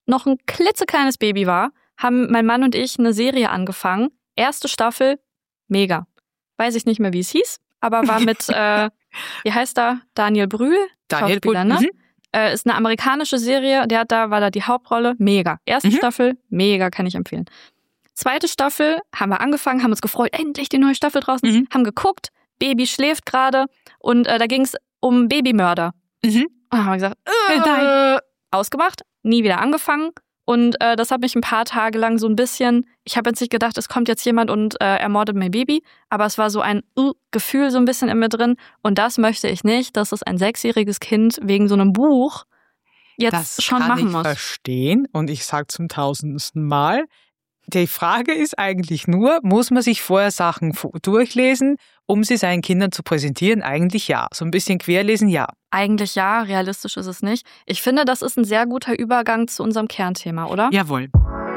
[SPEAKER 2] noch ein klitzekleines Baby war, haben mein Mann und ich eine Serie angefangen. Erste Staffel, mega. Weiß ich nicht mehr, wie es hieß, aber war mit, äh, wie heißt er? Daniel Brühl?
[SPEAKER 1] Daniel Brühl,
[SPEAKER 2] ne?
[SPEAKER 1] mhm.
[SPEAKER 2] Äh, ist eine amerikanische Serie, der hat da, war da die Hauptrolle, mega. Erste mhm. Staffel, mega, kann ich empfehlen. Zweite Staffel, haben wir angefangen, haben uns gefreut, endlich die neue Staffel draußen, mhm. haben geguckt, Baby schläft gerade und äh, da ging es um Babymörder.
[SPEAKER 1] Mhm.
[SPEAKER 2] Und haben wir gesagt, äh, ausgemacht, nie wieder angefangen. Und äh, das hat mich ein paar Tage lang so ein bisschen, ich habe jetzt nicht gedacht, es kommt jetzt jemand und äh, ermordet mein Baby, aber es war so ein uh, Gefühl so ein bisschen in mir drin. Und das möchte ich nicht, dass es ein sechsjähriges Kind wegen so einem Buch jetzt
[SPEAKER 1] das
[SPEAKER 2] schon machen muss.
[SPEAKER 1] Das kann ich verstehen und ich sage zum tausendsten Mal, die Frage ist eigentlich nur, muss man sich vorher Sachen durchlesen, um sie seinen Kindern zu präsentieren? Eigentlich ja. So ein bisschen querlesen, ja.
[SPEAKER 2] Eigentlich ja, realistisch ist es nicht. Ich finde, das ist ein sehr guter Übergang zu unserem Kernthema, oder?
[SPEAKER 1] Jawohl.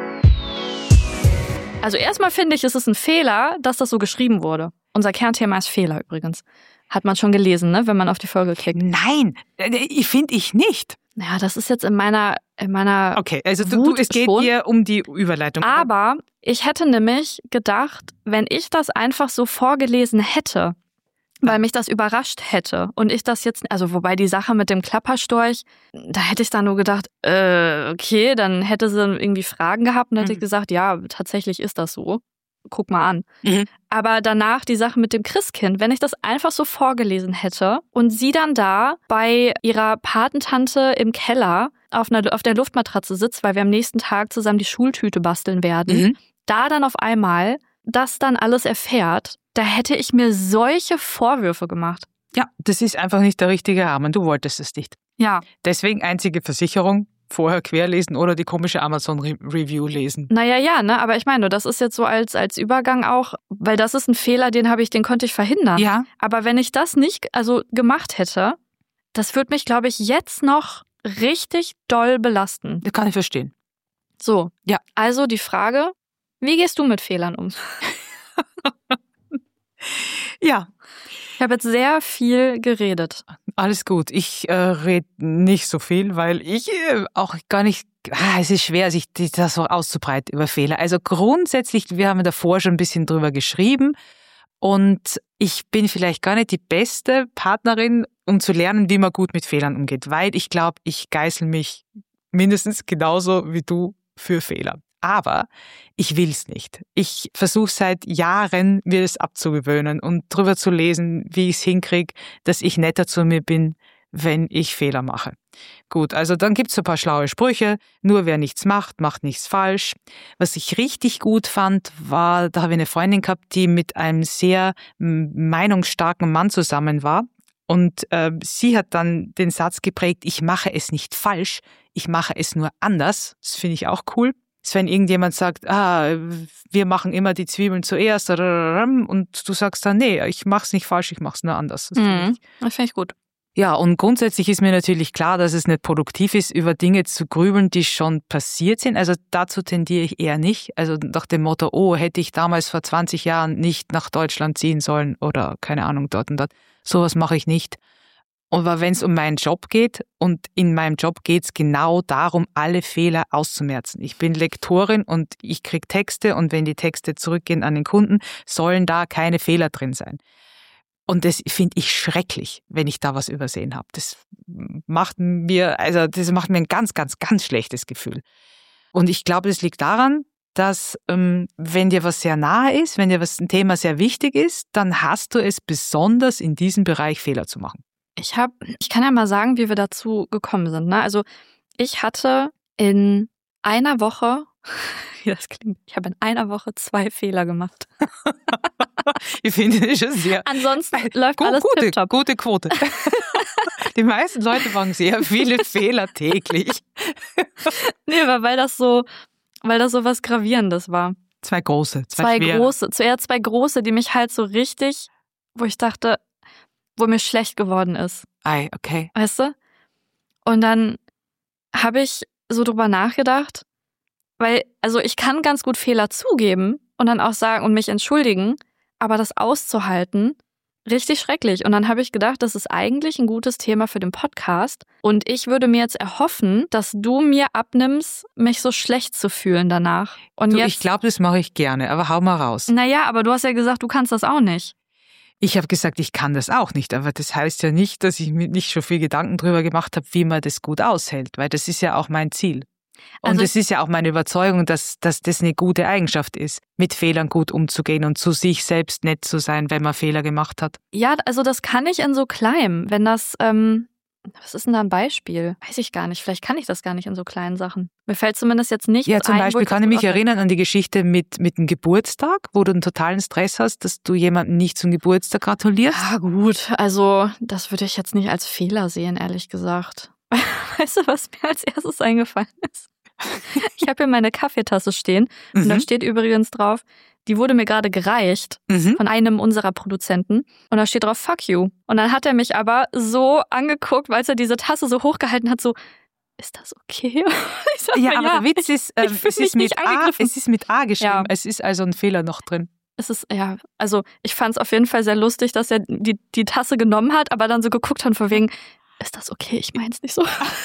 [SPEAKER 2] Also erstmal finde ich, es ist ein Fehler, dass das so geschrieben wurde. Unser Kernthema ist Fehler übrigens. Hat man schon gelesen, ne, wenn man auf die Folge klickt.
[SPEAKER 1] Nein, finde ich nicht.
[SPEAKER 2] Ja, das ist jetzt in meiner in meiner
[SPEAKER 1] Okay, also du, du, es geht
[SPEAKER 2] schon.
[SPEAKER 1] dir um die Überleitung.
[SPEAKER 2] Aber ich hätte nämlich gedacht, wenn ich das einfach so vorgelesen hätte, weil mich das überrascht hätte und ich das jetzt, also wobei die Sache mit dem Klapperstorch, da hätte ich dann nur gedacht, äh, okay, dann hätte sie irgendwie Fragen gehabt und hätte
[SPEAKER 1] mhm.
[SPEAKER 2] ich gesagt, ja, tatsächlich ist das so. Guck mal an.
[SPEAKER 1] Mhm.
[SPEAKER 2] Aber danach die Sache mit dem Christkind, wenn ich das einfach so vorgelesen hätte und sie dann da bei ihrer Patentante im Keller auf, einer, auf der Luftmatratze sitzt, weil wir am nächsten Tag zusammen die Schultüte basteln werden,
[SPEAKER 1] mhm.
[SPEAKER 2] da dann auf einmal das dann alles erfährt, da hätte ich mir solche Vorwürfe gemacht.
[SPEAKER 1] Ja, das ist einfach nicht der richtige Rahmen. Du wolltest es nicht.
[SPEAKER 2] Ja.
[SPEAKER 1] Deswegen einzige Versicherung, vorher querlesen oder die komische Amazon-Review lesen.
[SPEAKER 2] Naja, ja, ne, aber ich meine, das ist jetzt so als, als Übergang auch, weil das ist ein Fehler, den habe ich, den konnte ich verhindern.
[SPEAKER 1] Ja.
[SPEAKER 2] Aber wenn ich das nicht, also gemacht hätte, das würde mich, glaube ich, jetzt noch richtig doll belasten.
[SPEAKER 1] Das kann ich verstehen.
[SPEAKER 2] So.
[SPEAKER 1] Ja.
[SPEAKER 2] Also die Frage, wie gehst du mit Fehlern um?
[SPEAKER 1] Ja.
[SPEAKER 2] Ich habe jetzt sehr viel geredet.
[SPEAKER 1] Alles gut. Ich äh, rede nicht so viel, weil ich äh, auch gar nicht, ah, es ist schwer, sich das so auszubreiten über Fehler. Also grundsätzlich, wir haben davor schon ein bisschen drüber geschrieben und ich bin vielleicht gar nicht die beste Partnerin, um zu lernen, wie man gut mit Fehlern umgeht, weil ich glaube, ich geißel mich mindestens genauso wie du für Fehler. Aber ich will's nicht. Ich versuche seit Jahren, mir das abzugewöhnen und drüber zu lesen, wie ich es hinkriege, dass ich netter zu mir bin, wenn ich Fehler mache. Gut, also dann gibt's so ein paar schlaue Sprüche. Nur wer nichts macht, macht nichts falsch. Was ich richtig gut fand, war, da habe ich eine Freundin gehabt, die mit einem sehr meinungsstarken Mann zusammen war. Und äh, sie hat dann den Satz geprägt, ich mache es nicht falsch, ich mache es nur anders. Das finde ich auch cool. Ist, wenn irgendjemand sagt, ah, wir machen immer die Zwiebeln zuerst und du sagst dann, nee, ich mach's nicht falsch, ich mach's nur anders. Das finde
[SPEAKER 2] mhm.
[SPEAKER 1] ich,
[SPEAKER 2] das find ich gut.
[SPEAKER 1] Ja, und grundsätzlich ist mir natürlich klar, dass es nicht produktiv ist, über Dinge zu grübeln, die schon passiert sind. Also dazu tendiere ich eher nicht. Also nach dem Motto, oh, hätte ich damals vor zwanzig Jahren nicht nach Deutschland ziehen sollen oder keine Ahnung, dort und dort. Sowas mache ich nicht. Aber wenn es um meinen Job geht, und in meinem Job geht es genau darum, alle Fehler auszumerzen. Ich bin Lektorin und ich kriege Texte und wenn die Texte zurückgehen an den Kunden, sollen da keine Fehler drin sein. Und das finde ich schrecklich, wenn ich da was übersehen habe. Das macht mir, also das macht mir ein ganz, ganz, ganz schlechtes Gefühl. Und ich glaube, das liegt daran, dass ähm, wenn dir was sehr nahe ist, wenn dir was ein Thema sehr wichtig ist, dann hast du es besonders in diesem Bereich Fehler zu machen.
[SPEAKER 2] Ich habe, ich kann ja mal sagen, wie wir dazu gekommen sind. Ne? Also ich hatte in einer Woche, wie das klingt, ich habe in einer Woche zwei Fehler gemacht.
[SPEAKER 1] Ich finde das schon sehr.
[SPEAKER 2] Ansonsten läuft
[SPEAKER 1] Gu-
[SPEAKER 2] alles
[SPEAKER 1] gute,
[SPEAKER 2] tipptopp.
[SPEAKER 1] Gute Quote. Die meisten Leute machen sehr viele Fehler täglich.
[SPEAKER 2] Nee, aber weil das so, weil das so was Gravierendes war.
[SPEAKER 1] Zwei große, zwei,
[SPEAKER 2] Zwei
[SPEAKER 1] schwere.
[SPEAKER 2] große, zuerst zwei große, die mich halt so richtig, wo ich dachte, wo mir schlecht geworden ist.
[SPEAKER 1] Ei, okay.
[SPEAKER 2] Weißt du? Und dann habe ich so drüber nachgedacht, weil, also ich kann ganz gut Fehler zugeben und dann auch sagen und mich entschuldigen, aber das auszuhalten, Richtig schrecklich. Und dann habe ich gedacht, das ist eigentlich ein gutes Thema für den Podcast. Und ich würde mir jetzt erhoffen, dass du mir abnimmst, mich so schlecht zu fühlen danach. Und
[SPEAKER 1] Du,
[SPEAKER 2] jetzt,
[SPEAKER 1] ich glaube, das mache ich gerne, aber hau mal raus.
[SPEAKER 2] naja, aber du hast ja gesagt, du kannst das auch nicht.
[SPEAKER 1] Ich habe gesagt, ich kann das auch nicht, aber das heißt ja nicht, dass ich mir nicht schon viel Gedanken drüber gemacht habe, wie man das gut aushält, weil das ist ja auch mein Ziel. Und
[SPEAKER 2] Also
[SPEAKER 1] es ist ja auch meine Überzeugung, dass, dass das eine gute Eigenschaft ist, mit Fehlern gut umzugehen und zu sich selbst nett zu sein, wenn man Fehler gemacht hat.
[SPEAKER 2] Ja, also das kann ich in so kleinem, wenn das, ähm, was ist denn da ein Beispiel? Weiß ich gar nicht. Vielleicht kann ich das gar nicht in so kleinen Sachen. Mir fällt zumindest jetzt nichts
[SPEAKER 1] Ja, zum
[SPEAKER 2] ein, wo
[SPEAKER 1] Beispiel
[SPEAKER 2] ich
[SPEAKER 1] kann
[SPEAKER 2] das
[SPEAKER 1] ich mich
[SPEAKER 2] aushält.
[SPEAKER 1] erinnern an die Geschichte mit, mit dem Geburtstag, wo du einen totalen Stress hast, dass du jemandem nicht zum Geburtstag gratulierst.
[SPEAKER 2] Ja gut, also das würde ich jetzt nicht als Fehler sehen, ehrlich gesagt. Weißt du, was mir als erstes eingefallen ist? Ich habe hier meine Kaffeetasse stehen und da
[SPEAKER 1] Mhm.
[SPEAKER 2] steht übrigens drauf, die wurde mir gerade gereicht
[SPEAKER 1] Mhm.
[SPEAKER 2] von einem unserer Produzenten und da steht drauf, fuck you. Und dann hat er mich aber so angeguckt, weil er diese Tasse so hochgehalten hat, so, ist das okay? Ich sag
[SPEAKER 1] Ja,
[SPEAKER 2] mir,
[SPEAKER 1] aber der Witz ist, ähm,
[SPEAKER 2] ich fühl
[SPEAKER 1] es,
[SPEAKER 2] mich
[SPEAKER 1] ist mit
[SPEAKER 2] nicht
[SPEAKER 1] A,
[SPEAKER 2] angegriffen.
[SPEAKER 1] es ist mit A geschrieben.
[SPEAKER 2] Ja.
[SPEAKER 1] Es ist also ein Fehler noch drin.
[SPEAKER 2] Es ist, ja, also ich fand es auf jeden Fall sehr lustig, dass er die, die Tasse genommen hat, aber dann so geguckt hat von wegen, ist das okay? Ich mein's nicht so.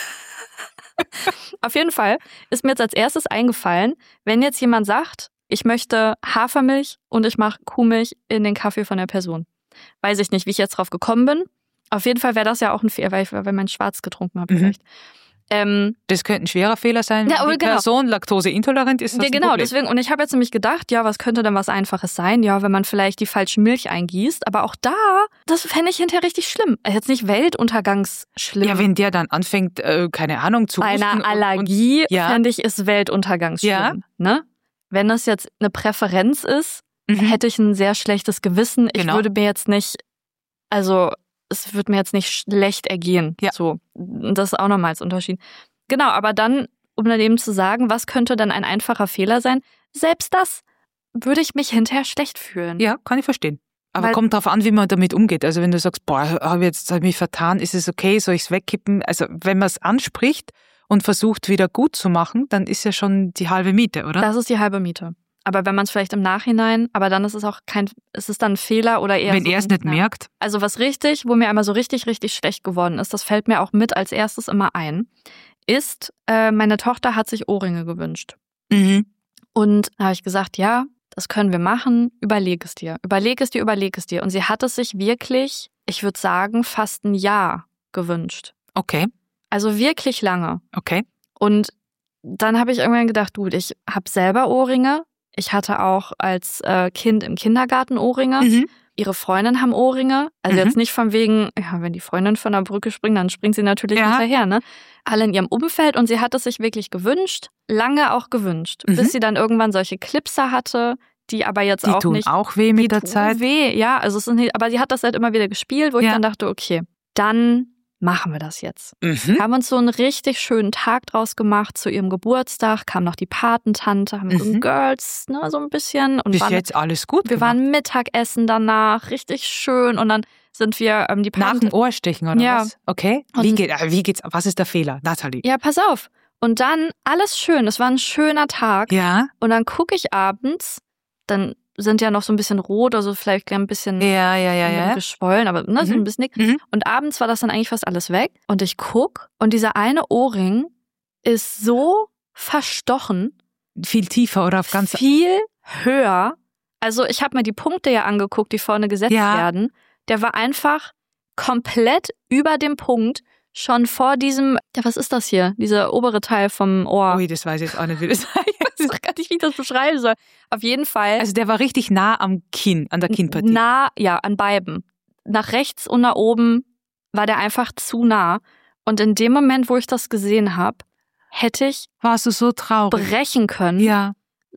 [SPEAKER 2] Auf jeden Fall ist mir jetzt als erstes eingefallen, wenn jetzt jemand sagt, ich möchte Hafermilch und ich mache Kuhmilch in den Kaffee von der Person. Weiß ich nicht, wie ich jetzt drauf gekommen bin. Auf jeden Fall wäre das ja auch ein Fehler, weil ich weil mein Schwarz getrunken habe
[SPEAKER 1] Mhm.
[SPEAKER 2] vielleicht. Ähm,
[SPEAKER 1] Das könnte ein schwerer Fehler sein,
[SPEAKER 2] Ja,
[SPEAKER 1] wenn
[SPEAKER 2] aber
[SPEAKER 1] die
[SPEAKER 2] genau.
[SPEAKER 1] Person laktoseintolerant ist. Das
[SPEAKER 2] ja,
[SPEAKER 1] ein
[SPEAKER 2] genau,
[SPEAKER 1] Problem.
[SPEAKER 2] deswegen. Und ich habe jetzt nämlich gedacht, ja, was könnte denn was Einfaches sein? Ja, wenn man vielleicht die falsche Milch eingießt. Aber auch da, das fände ich hinterher richtig schlimm. Jetzt nicht weltuntergangsschlimm.
[SPEAKER 1] Ja, wenn der dann anfängt, äh, keine Ahnung, zu
[SPEAKER 2] Bei
[SPEAKER 1] husten
[SPEAKER 2] einer
[SPEAKER 1] und-
[SPEAKER 2] Allergie,
[SPEAKER 1] und, ja.
[SPEAKER 2] fände ich, ist weltuntergangsschlimm.
[SPEAKER 1] Ja.
[SPEAKER 2] Ne? Wenn das jetzt eine Präferenz ist,
[SPEAKER 1] Mhm.
[SPEAKER 2] hätte ich ein sehr schlechtes Gewissen. Ich
[SPEAKER 1] Genau.
[SPEAKER 2] würde mir jetzt nicht, also es würde mir jetzt nicht schlecht ergehen.
[SPEAKER 1] Ja.
[SPEAKER 2] So, das ist auch nochmal als Unterschied. Genau, aber dann, um dann eben zu sagen, was könnte dann ein einfacher Fehler sein, selbst das würde ich mich hinterher schlecht fühlen.
[SPEAKER 1] Ja, kann ich verstehen. Aber
[SPEAKER 2] Weil-
[SPEAKER 1] kommt darauf an, wie man damit umgeht. Also wenn du sagst, boah, habe jetzt hab ich mich vertan, ist es okay, soll ich es wegkippen? Also wenn man es anspricht und versucht wieder gut zu machen, dann ist ja schon die halbe Miete, oder?
[SPEAKER 2] Das ist die halbe Miete. Aber wenn man es vielleicht im Nachhinein, aber dann ist es auch kein, ist es dann ein Fehler oder eher
[SPEAKER 1] wenn
[SPEAKER 2] so
[SPEAKER 1] er es
[SPEAKER 2] ein-
[SPEAKER 1] nicht
[SPEAKER 2] ja.
[SPEAKER 1] merkt.
[SPEAKER 2] Also was richtig, wo mir einmal so richtig, richtig schlecht geworden ist, das fällt mir auch mit als erstes immer ein, ist, äh, meine Tochter hat sich Ohrringe gewünscht.
[SPEAKER 1] Mhm.
[SPEAKER 2] Und da habe ich gesagt, ja, das können wir machen, überleg es dir. Überleg es dir, überleg es dir. Und sie hat es sich wirklich, ich würde sagen, fast ein Jahr gewünscht.
[SPEAKER 1] Okay,
[SPEAKER 2] Also wirklich lange.
[SPEAKER 1] okay.
[SPEAKER 2] Und dann habe ich irgendwann gedacht, gut, ich habe selber Ohrringe. Ich hatte auch als äh, Kind im Kindergarten Ohrringe.
[SPEAKER 1] Mhm.
[SPEAKER 2] Ihre Freundinnen haben Ohrringe. Also
[SPEAKER 1] Mhm.
[SPEAKER 2] jetzt nicht von wegen, ja, wenn die Freundin von der Brücke springt, dann springt sie natürlich
[SPEAKER 1] Ja.
[SPEAKER 2] hinterher, ne? Alle in ihrem Umfeld und sie hat es sich wirklich gewünscht, lange auch gewünscht,
[SPEAKER 1] Mhm.
[SPEAKER 2] bis sie dann irgendwann solche Clipser hatte, die aber jetzt
[SPEAKER 1] Die
[SPEAKER 2] auch
[SPEAKER 1] tun
[SPEAKER 2] nicht
[SPEAKER 1] auch weh mit der
[SPEAKER 2] tun
[SPEAKER 1] Zeit.
[SPEAKER 2] weh, ja, also es ist nicht, aber sie hat das halt immer wieder gespielt, wo ich
[SPEAKER 1] Ja.
[SPEAKER 2] dann dachte, okay, dann machen wir das jetzt.
[SPEAKER 1] Mhm.
[SPEAKER 2] Haben uns so einen richtig schönen Tag draus gemacht zu ihrem Geburtstag, kam noch die Patentante, haben so
[SPEAKER 1] Mhm.
[SPEAKER 2] Girls, ne, so ein bisschen und
[SPEAKER 1] Bis
[SPEAKER 2] waren,
[SPEAKER 1] jetzt alles gut
[SPEAKER 2] wir
[SPEAKER 1] gemacht.
[SPEAKER 2] waren Mittagessen danach, richtig schön und dann sind wir ähm, die
[SPEAKER 1] Nach dem
[SPEAKER 2] Patentante.
[SPEAKER 1] Ohrstechen oder
[SPEAKER 2] Ja.
[SPEAKER 1] was? Okay.
[SPEAKER 2] Und-
[SPEAKER 1] Wie, geht, äh, wie geht's? Was ist der Fehler, Nathalie?
[SPEAKER 2] Ja, pass auf. Und dann alles schön, es war ein schöner Tag
[SPEAKER 1] Ja.
[SPEAKER 2] und dann gucke ich abends, dann sind ja noch so ein bisschen rot, also vielleicht ein bisschen
[SPEAKER 1] Ja, ja, ja, ja.
[SPEAKER 2] geschwollen, aber ne, so
[SPEAKER 1] Mhm.
[SPEAKER 2] ein bisschen dick.
[SPEAKER 1] Mhm.
[SPEAKER 2] Und abends war das dann eigentlich fast alles weg. Und ich guck und dieser eine Ohrring ist so verstochen,
[SPEAKER 1] Viel tiefer oder auf ganz.
[SPEAKER 2] viel höher. Also ich habe mir die Punkte ja angeguckt, die vorne gesetzt
[SPEAKER 1] Ja.
[SPEAKER 2] werden. Der war einfach komplett über dem Punkt, schon vor diesem, ja, was ist das hier? Dieser obere Teil vom Ohr.
[SPEAKER 1] Ui, das weiß ich jetzt auch nicht, wie das heißt.
[SPEAKER 2] Ich weiß auch gar nicht, wie ich das beschreiben soll. Auf jeden Fall.
[SPEAKER 1] Also der war richtig nah am Kinn, an der Kinnpartie.
[SPEAKER 2] Nah, ja, an beiden. Nach rechts und nach oben war der einfach zu nah. Und in dem Moment, wo ich das gesehen habe, hätte ich
[SPEAKER 1] Warst du so traurig?
[SPEAKER 2] brechen können.
[SPEAKER 1] Ja.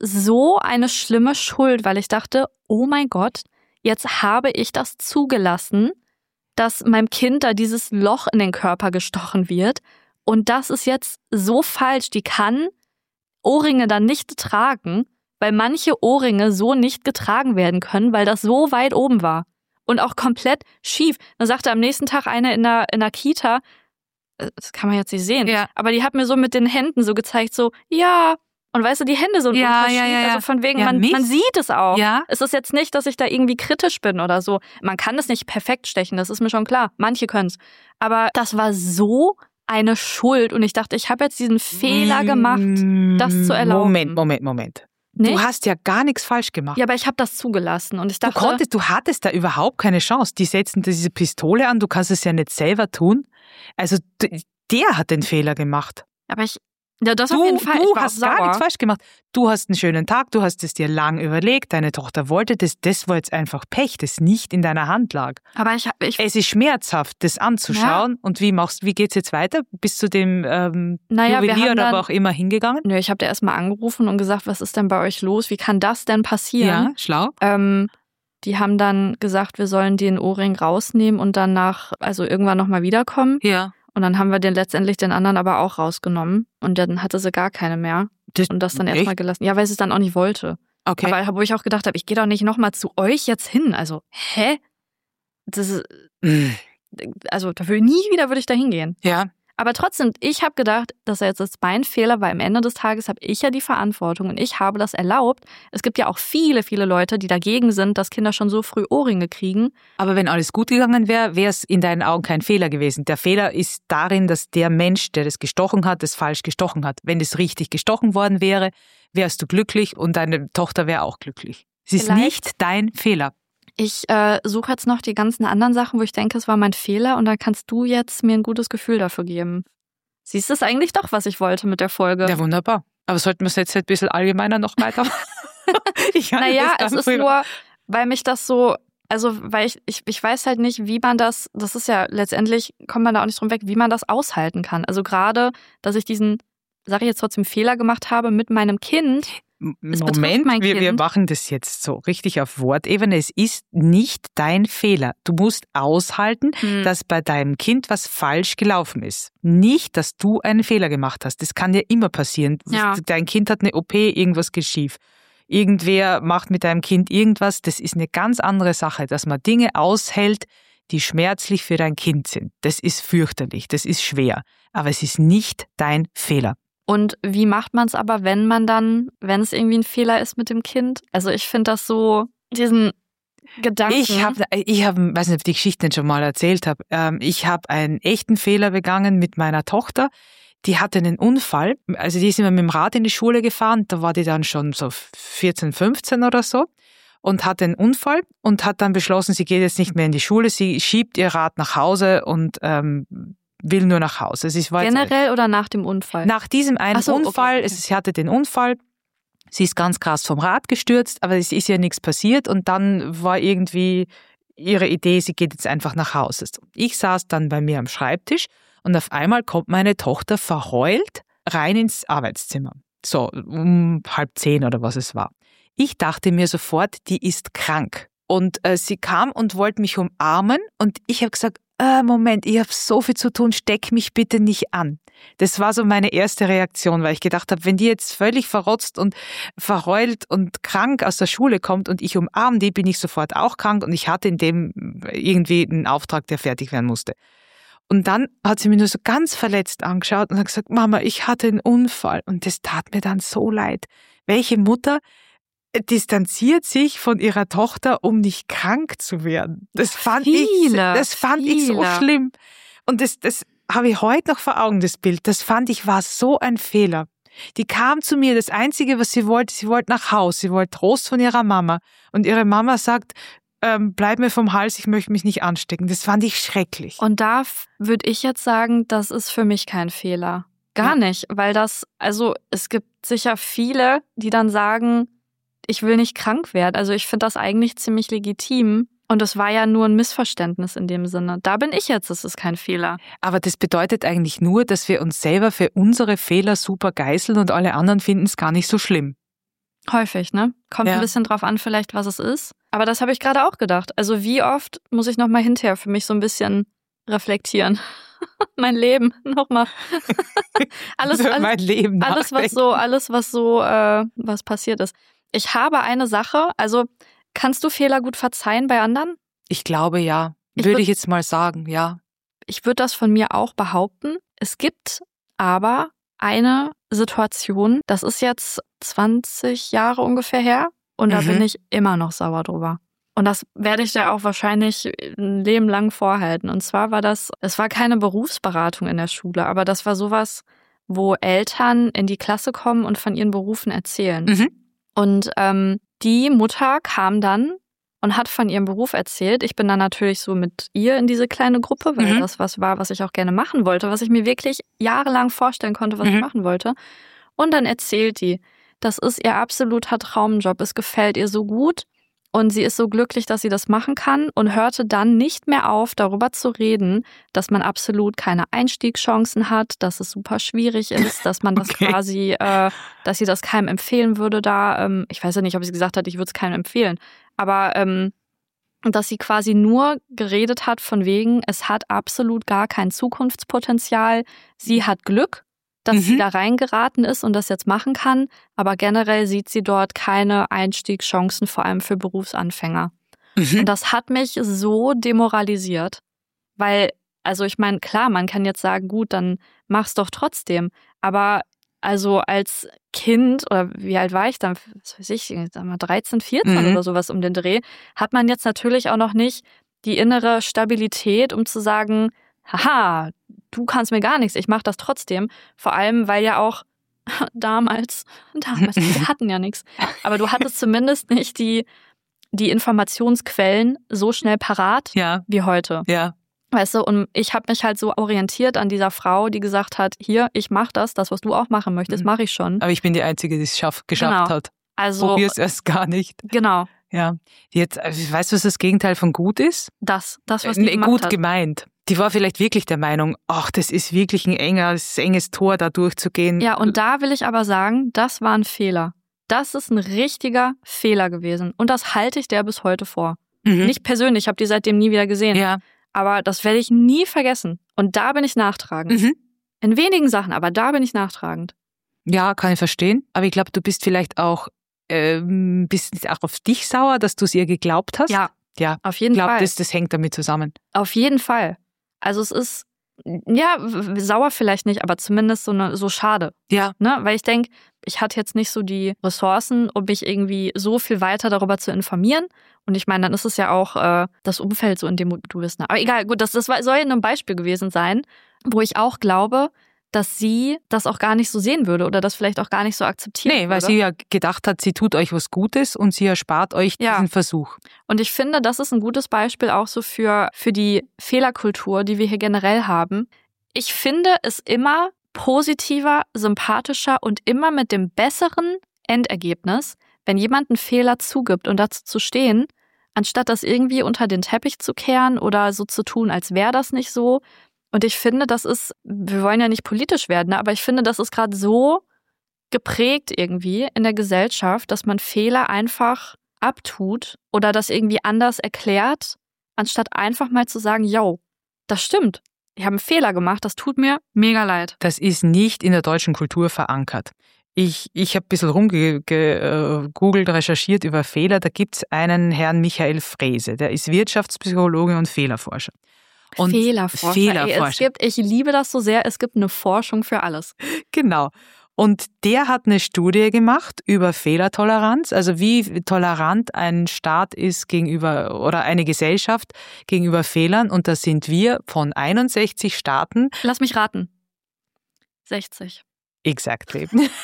[SPEAKER 2] So eine schlimme Schuld, weil ich dachte, oh mein Gott, jetzt habe ich das zugelassen, dass meinem Kind da dieses Loch in den Körper gestochen wird. Und das ist jetzt so falsch. Die kann Ohrringe dann nicht tragen, weil manche Ohrringe so nicht getragen werden können, weil das so weit oben war. Und auch komplett schief. Dann sagte am nächsten Tag eine in der, in der Kita, das kann man jetzt nicht sehen,
[SPEAKER 1] Ja.
[SPEAKER 2] aber die hat mir so mit den Händen so gezeigt, so, ja, Und weißt du, die Hände sind
[SPEAKER 1] Ja,
[SPEAKER 2] unterschiedlich.
[SPEAKER 1] ja, ja, ja.
[SPEAKER 2] Also von wegen,
[SPEAKER 1] Ja,
[SPEAKER 2] man,
[SPEAKER 1] Mist.
[SPEAKER 2] man sieht es auch.
[SPEAKER 1] Ja.
[SPEAKER 2] Es ist jetzt nicht, dass ich da irgendwie kritisch bin oder so. Man kann es nicht perfekt stechen, das ist mir schon klar. Manche können es. Aber das war so eine Schuld. Und ich dachte, ich habe jetzt diesen Fehler gemacht, das zu erlauben.
[SPEAKER 1] Moment, Moment, Moment.
[SPEAKER 2] Nee?
[SPEAKER 1] Du hast ja gar nichts falsch gemacht.
[SPEAKER 2] Ja, aber ich habe das zugelassen. Und ich
[SPEAKER 1] du,
[SPEAKER 2] dachte,
[SPEAKER 1] konntest, du hattest da überhaupt keine Chance. Die setzen diese Pistole an, du kannst es ja nicht selber tun. Also d- der hat den Fehler gemacht.
[SPEAKER 2] aber ich, ja, das
[SPEAKER 1] Du,
[SPEAKER 2] auf jeden Fall.
[SPEAKER 1] du
[SPEAKER 2] ich war
[SPEAKER 1] hast
[SPEAKER 2] auch
[SPEAKER 1] gar
[SPEAKER 2] sauer.
[SPEAKER 1] nichts falsch gemacht. Du hast einen schönen Tag, du hast es dir lang überlegt, deine Tochter wollte das, das war jetzt einfach Pech, das nicht in deiner Hand lag.
[SPEAKER 2] Aber ich, hab- ich
[SPEAKER 1] Es ist schmerzhaft, das anzuschauen. Und wie machst, wie geht's jetzt weiter? Bist du dem ähm,
[SPEAKER 2] Naja, wir
[SPEAKER 1] Juwelier
[SPEAKER 2] haben
[SPEAKER 1] oder
[SPEAKER 2] dann-
[SPEAKER 1] aber auch immer hingegangen?
[SPEAKER 2] Nö, ich habe dir erstmal angerufen und gesagt, was ist denn bei euch los? Wie kann das denn passieren?
[SPEAKER 1] Ja, schlau.
[SPEAKER 2] Ähm, die haben dann gesagt, wir sollen den Ohrring rausnehmen und dann nach, also irgendwann nochmal wiederkommen.
[SPEAKER 1] Ja.
[SPEAKER 2] Und dann haben wir den letztendlich den anderen aber auch rausgenommen. Und dann hatte sie gar keine mehr.
[SPEAKER 1] Das,
[SPEAKER 2] Und das dann
[SPEAKER 1] echt?
[SPEAKER 2] erstmal gelassen. Ja, weil sie es dann auch nicht wollte.
[SPEAKER 1] Okay.
[SPEAKER 2] Aber wo ich auch gedacht habe, ich gehe doch nicht nochmal zu euch jetzt hin. Also, hä? Das ist,
[SPEAKER 1] Mm.
[SPEAKER 2] also, da würde nie wieder würde ich da hingehen.
[SPEAKER 1] Ja.
[SPEAKER 2] Aber trotzdem, ich habe gedacht, dass er jetzt ist mein Fehler, weil am Ende des Tages habe ich ja die Verantwortung und ich habe das erlaubt. Es gibt ja auch viele, viele Leute, die dagegen sind, dass Kinder schon so früh Ohrringe kriegen.
[SPEAKER 1] Aber wenn alles gut gegangen wäre, wäre es in deinen Augen kein Fehler gewesen. Der Fehler ist darin, dass der Mensch, der das gestochen hat, das falsch gestochen hat. Wenn es richtig gestochen worden wäre, wärst du glücklich und deine Tochter wäre auch glücklich. Es ist
[SPEAKER 2] Vielleicht-
[SPEAKER 1] nicht dein Fehler.
[SPEAKER 2] Ich äh, suche jetzt noch die ganzen anderen Sachen, wo ich denke, es war mein Fehler und dann kannst du jetzt mir ein gutes Gefühl dafür geben. Siehst du, es eigentlich doch, was ich wollte mit der Folge.
[SPEAKER 1] Ja, wunderbar. Aber sollten wir es jetzt ein bisschen allgemeiner noch weiter ich kann
[SPEAKER 2] Naja,
[SPEAKER 1] das
[SPEAKER 2] es
[SPEAKER 1] dann
[SPEAKER 2] ist
[SPEAKER 1] drüber-
[SPEAKER 2] nur, weil mich das so, also weil ich, ich, ich weiß halt nicht, wie man das, das ist ja letztendlich, kommt man da auch nicht drum weg, wie man das aushalten kann. Also gerade, dass ich diesen, sage ich jetzt trotzdem, Fehler gemacht habe mit meinem Kind. Es betrifft
[SPEAKER 1] Moment,
[SPEAKER 2] mein
[SPEAKER 1] wir, wir
[SPEAKER 2] Kind.
[SPEAKER 1] machen das jetzt so richtig auf Wortebene. Es ist nicht dein Fehler. Du musst aushalten,
[SPEAKER 2] Hm.
[SPEAKER 1] dass bei deinem Kind was falsch gelaufen ist. Nicht, dass du einen Fehler gemacht hast. Das kann dir immer passieren.
[SPEAKER 2] Ja.
[SPEAKER 1] Dein Kind hat eine O P, irgendwas geht schief. Irgendwer macht mit deinem Kind irgendwas. Das ist eine ganz andere Sache, dass man Dinge aushält, die schmerzlich für dein Kind sind. Das ist fürchterlich, das ist schwer. Aber es ist nicht dein Fehler.
[SPEAKER 2] Und wie macht man es aber, wenn man dann, wenn es irgendwie ein Fehler ist mit dem Kind? Also ich finde das so, diesen Gedanken.
[SPEAKER 1] Ich habe, ich hab, weiß nicht, ob ich die Geschichte nicht schon mal erzählt habe. Ähm, ich habe einen echten Fehler begangen mit meiner Tochter. Die hatte einen Unfall. Also die ist immer mit dem Rad in die Schule gefahren. Da war die dann schon so vierzehn, fünfzehn oder so. Und hatte einen Unfall und hat dann beschlossen, sie geht jetzt nicht mehr in die Schule. Sie schiebt ihr Rad nach Hause und ähm, will nur nach Hause. Also es war jetzt-
[SPEAKER 2] Generell oder nach dem Unfall?
[SPEAKER 1] Nach diesem einen
[SPEAKER 2] Ach so, okay,
[SPEAKER 1] Unfall,
[SPEAKER 2] okay.
[SPEAKER 1] Es, sie hatte den Unfall, sie ist ganz krass vom Rad gestürzt, aber es ist ja nichts passiert und dann war irgendwie ihre Idee, sie geht jetzt einfach nach Hause. Ich saß dann bei mir am Schreibtisch und auf einmal kommt meine Tochter verheult rein ins Arbeitszimmer. So, um halb zehn oder was es war. Ich dachte mir sofort, die ist krank. Und äh, sie kam und wollte mich umarmen und ich habe gesagt, äh, Moment, ich habe so viel zu tun, steck mich bitte nicht an. Das war so meine erste Reaktion, weil ich gedacht habe, wenn die jetzt völlig verrotzt und verheult und krank aus der Schule kommt und ich umarme die, bin ich sofort auch krank und ich hatte in dem irgendwie einen Auftrag, der fertig werden musste. Und dann hat sie mich nur so ganz verletzt angeschaut und hat gesagt, Mama, ich hatte einen Unfall. Und das tat mir dann so leid. Welche Mutter distanziert sich von ihrer Tochter, um nicht krank zu werden? Das fand ich,
[SPEAKER 2] Viele,
[SPEAKER 1] das fand ich so
[SPEAKER 2] viele.
[SPEAKER 1] schlimm. Und das, das habe ich heute noch vor Augen, das Bild. Das fand ich war so ein Fehler. Die kam zu mir, das Einzige, was sie wollte, sie wollte nach Hause, sie wollte Trost von ihrer Mama. Und ihre Mama sagt, ähm, bleib mir vom Hals, ich möchte mich nicht anstecken. Das fand ich schrecklich.
[SPEAKER 2] Und da würde ich jetzt sagen, das ist für mich kein Fehler. Gar
[SPEAKER 1] Ja.
[SPEAKER 2] nicht, weil das, also es gibt sicher viele, die dann sagen, ich will nicht krank werden. Also ich finde das eigentlich ziemlich legitim. Und es war ja nur ein Missverständnis in dem Sinne. Da bin ich jetzt, es ist kein Fehler.
[SPEAKER 1] Aber das bedeutet eigentlich nur, dass wir uns selber für unsere Fehler super geißeln und alle anderen finden es gar nicht so schlimm.
[SPEAKER 2] Häufig, ne? Kommt
[SPEAKER 1] Ja.
[SPEAKER 2] ein bisschen drauf an, vielleicht, was es ist. Aber das habe ich gerade auch gedacht. Also wie oft muss ich nochmal hinterher für mich so ein bisschen reflektieren? Mein Leben, nochmal. alles,
[SPEAKER 1] Für
[SPEAKER 2] alles,
[SPEAKER 1] mein Leben
[SPEAKER 2] alles, was
[SPEAKER 1] nachdenken.
[SPEAKER 2] so, alles, was so, äh, was passiert ist. Ich habe eine Sache, also kannst du Fehler gut verzeihen bei anderen?
[SPEAKER 1] Ich glaube ja.
[SPEAKER 2] Ich
[SPEAKER 1] Würde
[SPEAKER 2] würd-
[SPEAKER 1] ich jetzt mal sagen, ja.
[SPEAKER 2] Ich würde das von mir auch behaupten. Es gibt aber eine Situation, das ist jetzt zwanzig Jahre ungefähr her und da
[SPEAKER 1] Mhm.
[SPEAKER 2] bin ich immer noch sauer drüber. Und das werde ich dir auch wahrscheinlich ein Leben lang vorhalten. Und zwar war das, es war keine Berufsberatung in der Schule, aber das war sowas, wo Eltern in die Klasse kommen und von ihren Berufen erzählen.
[SPEAKER 1] Mhm.
[SPEAKER 2] Und ähm, die Mutter kam dann und hat von ihrem Beruf erzählt. Ich bin dann natürlich so mit ihr in diese kleine Gruppe, weil
[SPEAKER 1] Mhm.
[SPEAKER 2] das was war, was ich auch gerne machen wollte, was ich mir wirklich jahrelang vorstellen konnte, was
[SPEAKER 1] Mhm.
[SPEAKER 2] ich machen wollte. Und dann erzählt die, das ist ihr absoluter Traumjob. Es gefällt ihr so gut und sie ist so glücklich, dass sie das machen kann und hörte dann nicht mehr auf, darüber zu reden, dass man absolut keine Einstiegschancen hat, dass es super schwierig ist, dass man das
[SPEAKER 1] Okay.
[SPEAKER 2] quasi, äh, dass sie das keinem empfehlen würde da. Ähm, ich weiß ja nicht, ob sie gesagt hat, ich würde es keinem empfehlen, aber ähm, dass sie quasi nur geredet hat von wegen, es hat absolut gar kein Zukunftspotenzial. Sie hat Glück, dass
[SPEAKER 1] Mhm.
[SPEAKER 2] sie da reingeraten ist und das jetzt machen kann, aber generell sieht sie dort keine Einstiegschancen, vor allem für Berufsanfänger.
[SPEAKER 1] Mhm.
[SPEAKER 2] Und das hat mich so demoralisiert, weil, also ich meine, klar, man kann jetzt sagen, gut, dann mach's doch trotzdem, aber also als Kind, oder wie alt war ich dann, was weiß ich, sag mal dreizehn, vierzehn
[SPEAKER 1] Mhm.
[SPEAKER 2] oder sowas um den Dreh, hat man jetzt natürlich auch noch nicht die innere Stabilität, um zu sagen, haha, du kannst mir gar nichts, ich mach das trotzdem. Vor allem, weil ja auch damals, damals, wir hatten ja nichts, aber du hattest zumindest nicht die, die Informationsquellen so schnell parat
[SPEAKER 1] Ja,
[SPEAKER 2] wie heute.
[SPEAKER 1] ja.
[SPEAKER 2] Weißt du, und ich habe mich halt so orientiert an dieser Frau, die gesagt hat, hier, ich mach das, das, was du auch machen möchtest,
[SPEAKER 1] Mhm.
[SPEAKER 2] mache ich schon.
[SPEAKER 1] Aber ich bin die Einzige, die es schaff, geschafft
[SPEAKER 2] Genau.
[SPEAKER 1] hat.
[SPEAKER 2] Also,
[SPEAKER 1] Probier's erst gar nicht.
[SPEAKER 2] genau,
[SPEAKER 1] Ja. Jetzt, also, weißt du, was das Gegenteil von gut ist?
[SPEAKER 2] das, das, was
[SPEAKER 1] Äh,
[SPEAKER 2] die
[SPEAKER 1] nee,
[SPEAKER 2] gemacht
[SPEAKER 1] gut
[SPEAKER 2] hat.
[SPEAKER 1] gemeint. Die war vielleicht wirklich der Meinung, ach, das ist wirklich ein enges, enges Tor, da durchzugehen.
[SPEAKER 2] Ja, und da will ich aber sagen, das war ein Fehler. Das ist ein richtiger Fehler gewesen. Und das halte ich der bis heute vor.
[SPEAKER 1] Mhm.
[SPEAKER 2] Nicht persönlich, ich habe die seitdem nie wieder gesehen.
[SPEAKER 1] Ja.
[SPEAKER 2] Aber das werde ich nie vergessen. Und da bin ich nachtragend.
[SPEAKER 1] Mhm.
[SPEAKER 2] In wenigen Sachen, aber da bin ich nachtragend.
[SPEAKER 1] Ja, kann ich verstehen. Aber ich glaube, du bist vielleicht auch ähm, bist auch auf dich sauer, dass du es ihr geglaubt hast.
[SPEAKER 2] Ja,
[SPEAKER 1] Ja.
[SPEAKER 2] auf jeden
[SPEAKER 1] Ich glaube,
[SPEAKER 2] Fall.
[SPEAKER 1] das, das hängt damit zusammen.
[SPEAKER 2] Auf jeden Fall. Also es ist, ja, w- w- sauer vielleicht nicht, aber zumindest so, ne, so schade.
[SPEAKER 1] Ja.
[SPEAKER 2] Ne? Weil ich denke, ich hatte jetzt nicht so die Ressourcen, um mich irgendwie so viel weiter darüber zu informieren. Und ich meine, dann ist es ja auch äh, das Umfeld, so in dem du bist. Ne? Aber egal, gut, das, das war, soll ja nur ein Beispiel gewesen sein, wo ich auch glaube, dass sie das auch gar nicht so sehen würde oder das vielleicht auch gar nicht so akzeptieren
[SPEAKER 1] Nee, weil
[SPEAKER 2] würde.
[SPEAKER 1] sie ja gedacht hat, sie tut euch was Gutes und sie erspart euch
[SPEAKER 2] Ja.
[SPEAKER 1] diesen Versuch.
[SPEAKER 2] Und ich finde, das ist ein gutes Beispiel auch so für, für die Fehlerkultur, die wir hier generell haben. Ich finde es immer positiver, sympathischer und immer mit dem besseren Endergebnis, wenn jemand einen Fehler zugibt und dazu zu stehen, anstatt das irgendwie unter den Teppich zu kehren oder so zu tun, als wäre das nicht so. Und ich finde, das ist, wir wollen ja nicht politisch werden, ne, aber ich finde, das ist gerade so geprägt irgendwie in der Gesellschaft, dass man Fehler einfach abtut oder das irgendwie anders erklärt, anstatt einfach mal zu sagen, yo, das stimmt, ich habe einen Fehler gemacht, das tut mir mega leid.
[SPEAKER 1] Das ist nicht in der deutschen Kultur verankert. Ich, ich habe ein bisschen rumgegoogelt, recherchiert über Fehler. Da gibt es einen Herrn Michael Frese, der ist Wirtschaftspsychologe und Fehlerforscher. Und
[SPEAKER 2] Fehlerforscher.
[SPEAKER 1] Fehlerforscher.
[SPEAKER 2] Ey, es gibt, ich liebe das so sehr, es gibt eine Forschung für alles.
[SPEAKER 1] Genau. Und der hat eine Studie gemacht über Fehlertoleranz, also wie tolerant ein Staat ist gegenüber oder eine Gesellschaft gegenüber Fehlern. Und da sind wir von einundsechzig Staaten.
[SPEAKER 2] Lass mich raten. sechzig.
[SPEAKER 1] Exactly.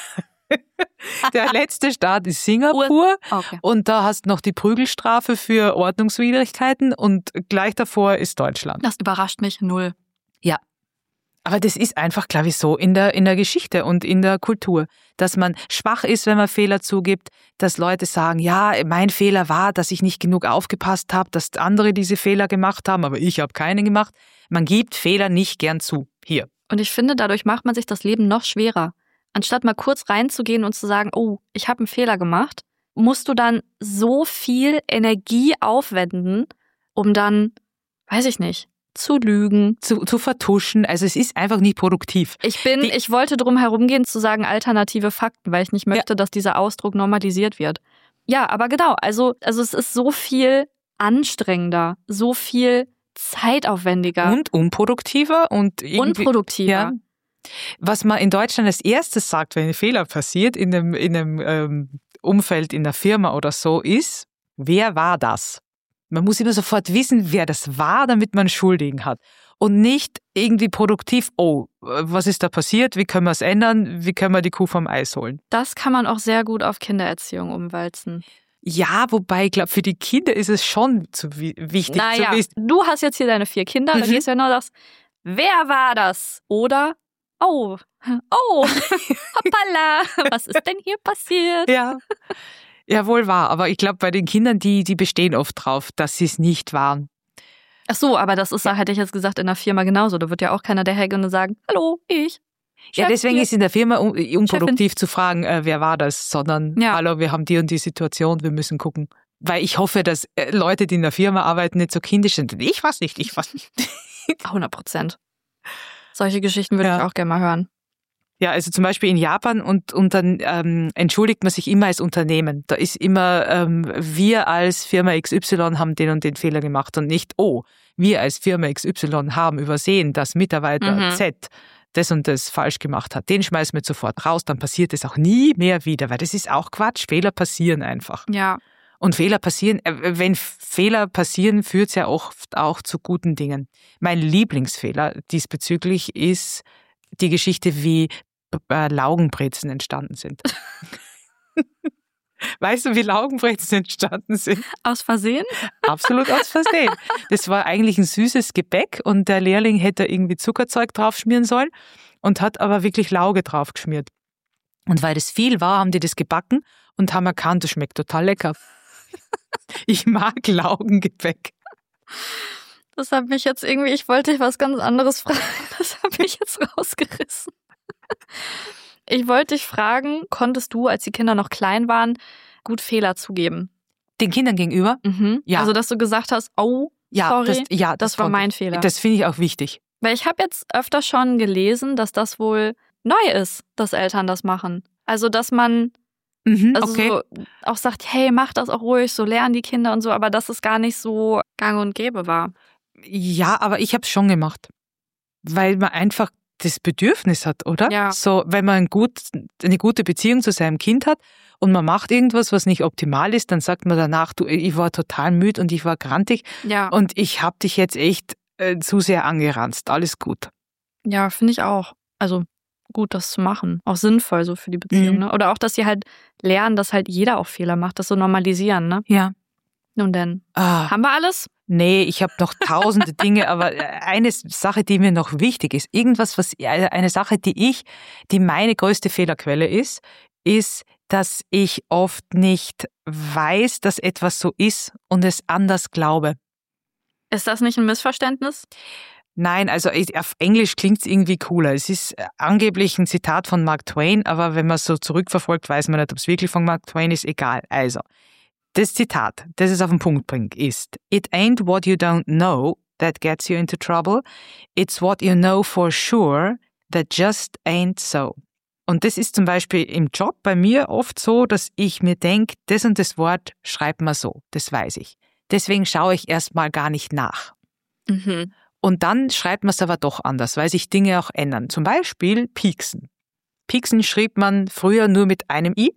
[SPEAKER 1] Der letzte Staat ist Singapur.
[SPEAKER 2] Okay.
[SPEAKER 1] Und da hast du noch die Prügelstrafe für Ordnungswidrigkeiten und gleich davor ist Deutschland.
[SPEAKER 2] Das überrascht mich null.
[SPEAKER 1] Ja. Aber das ist einfach, glaube ich, so in der, in der Geschichte und in der Kultur, dass man schwach ist, wenn man Fehler zugibt, dass Leute sagen, ja, mein Fehler war, dass ich nicht genug aufgepasst habe, dass andere diese Fehler gemacht haben, aber ich habe keine gemacht. Man gibt Fehler nicht gern zu. Hier.
[SPEAKER 2] Und ich finde, dadurch macht man sich das Leben noch schwerer. Anstatt mal kurz reinzugehen und zu sagen, oh, ich habe einen Fehler gemacht, musst du dann so viel Energie aufwenden, um dann, weiß ich nicht, zu lügen.
[SPEAKER 1] Zu, zu vertuschen. Also es ist einfach nicht produktiv.
[SPEAKER 2] Ich bin,
[SPEAKER 1] Die-
[SPEAKER 2] ich wollte drum herumgehen zu sagen alternative Fakten, weil ich nicht möchte, dass dieser Ausdruck normalisiert wird. Ja, aber genau, also, also es ist so viel anstrengender, so viel zeitaufwendiger,
[SPEAKER 1] Und unproduktiver und irgendwie,
[SPEAKER 2] unproduktiver.
[SPEAKER 1] Ja. Was man in Deutschland als erstes sagt, wenn ein Fehler passiert in einem, in einem ähm, Umfeld, in der Firma oder so, ist, wer war das? Man muss immer sofort wissen, wer das war, damit man einen Schuldigen hat. Und nicht irgendwie produktiv, oh, was ist da passiert, wie können wir es ändern, wie können wir die Kuh vom Eis holen.
[SPEAKER 2] Das kann man auch sehr gut auf Kindererziehung umwälzen.
[SPEAKER 1] Ja, wobei, ich glaube, für die Kinder ist es schon zu wichtig
[SPEAKER 2] naja,
[SPEAKER 1] zu wissen.
[SPEAKER 2] Du hast jetzt hier deine vier Kinder, mhm. dann gehst du ja nur das, wer war das? Oder, oh, oh, hoppala, was ist denn hier passiert?
[SPEAKER 1] Ja, ja, wohl wahr. Aber ich glaube, bei den Kindern, die, die bestehen oft drauf, dass sie es nicht waren.
[SPEAKER 2] Ach so, aber das ist, ja. hätte ich jetzt gesagt, in der Firma genauso. Da wird ja auch keiner dahergehen und sagen, hallo, ich.
[SPEAKER 1] Chef, ja, deswegen
[SPEAKER 2] hier.
[SPEAKER 1] ist in der Firma un- unproduktiv Chefin. Zu fragen, äh, wer war das, sondern, ja. hallo, wir haben die und die Situation, wir müssen gucken. Weil ich hoffe, dass äh, Leute, die in der Firma arbeiten, nicht so kindisch sind. Ich weiß nicht, ich weiß nicht.
[SPEAKER 2] hundert Prozent. Solche Geschichten würde ja. ich auch gerne mal hören.
[SPEAKER 1] Ja, also zum Beispiel in Japan und, und dann ähm, entschuldigt man sich immer als Unternehmen. Da ist immer, ähm, wir als Firma X Y haben den und den Fehler gemacht und nicht, oh, wir als Firma X Y haben übersehen, dass Mitarbeiter mhm. Z das und das falsch gemacht hat. Den schmeißen wir sofort raus, dann passiert es auch nie mehr wieder, weil das ist auch Quatsch. Fehler passieren einfach.
[SPEAKER 2] Ja.
[SPEAKER 1] Und Fehler passieren, äh, wenn Fehler passieren, führt es ja auch, auch zu guten Dingen. Mein Lieblingsfehler diesbezüglich ist die Geschichte, wie äh, Laugenbrezen entstanden sind. Weißt du, wie Laugenbrezen entstanden sind?
[SPEAKER 2] Aus Versehen?
[SPEAKER 1] Absolut aus Versehen. Das war eigentlich ein süßes Gebäck und der Lehrling hätte irgendwie Zuckerzeug draufschmieren sollen und hat aber wirklich Lauge draufgeschmiert. Und weil das viel war, haben die das gebacken und haben erkannt, das schmeckt total lecker. Ich mag Laugengebäck.
[SPEAKER 2] Das hat mich jetzt irgendwie, ich wollte dich was ganz anderes fragen, das hat mich jetzt rausgerissen. Ich wollte dich fragen, konntest du, als die Kinder noch klein waren, gut Fehler zugeben?
[SPEAKER 1] Den Kindern gegenüber?
[SPEAKER 2] Mhm. Ja. Also, dass du gesagt hast, oh,
[SPEAKER 1] ja,
[SPEAKER 2] sorry,
[SPEAKER 1] das, ja, das,
[SPEAKER 2] das war mein Fehler.
[SPEAKER 1] Das finde ich auch wichtig.
[SPEAKER 2] Weil ich habe jetzt öfter schon gelesen, dass das wohl neu ist, dass Eltern das machen. Also, dass man mhm, also okay. so auch sagt, hey, mach das auch ruhig, so lernen die Kinder und so, aber dass es gar nicht so gang und gäbe war.
[SPEAKER 1] Ja, aber ich habe es schon gemacht, weil man einfach das Bedürfnis hat, oder?
[SPEAKER 2] Ja.
[SPEAKER 1] So, wenn man ein gut, eine gute Beziehung zu seinem Kind hat und man macht irgendwas, was nicht optimal ist, dann sagt man danach, du, ich war total müde und ich war grantig
[SPEAKER 2] ja.
[SPEAKER 1] und ich habe dich jetzt echt äh, zu sehr angeranzt. Alles gut.
[SPEAKER 2] Ja, finde ich auch. Also gut, das zu machen. Auch sinnvoll so für die Beziehung. Mhm. Ne? Oder auch, dass sie halt lernen, dass halt jeder auch Fehler macht, das so normalisieren. Ne?
[SPEAKER 1] Ja.
[SPEAKER 2] Nun denn.
[SPEAKER 1] Ah.
[SPEAKER 2] Haben wir alles?
[SPEAKER 1] Nee, ich habe noch tausende Dinge, aber eine Sache, die mir noch wichtig ist, irgendwas, was eine Sache, die ich, die meine größte Fehlerquelle ist, ist, dass ich oft nicht weiß, dass etwas so ist und es anders glaube.
[SPEAKER 2] Ist das nicht ein Missverständnis?
[SPEAKER 1] Nein, also auf Englisch klingt es irgendwie cooler. Es ist angeblich ein Zitat von Mark Twain, aber wenn man es so zurückverfolgt, weiß man nicht, ob es wirklich von Mark Twain ist. Egal. Also, das Zitat, das es auf den Punkt bringt, ist: It ain't what you don't know that gets you into trouble. It's what you know for sure that just ain't so. Und das ist zum Beispiel im Job bei mir oft so, dass ich mir denke, das und das Wort schreibt man so, das weiß ich. Deswegen schaue ich erstmal gar nicht nach.
[SPEAKER 2] Mhm.
[SPEAKER 1] Und dann schreibt man es aber doch anders, weil sich Dinge auch ändern. Zum Beispiel pieksen. Pieksen schrieb man früher nur mit einem I.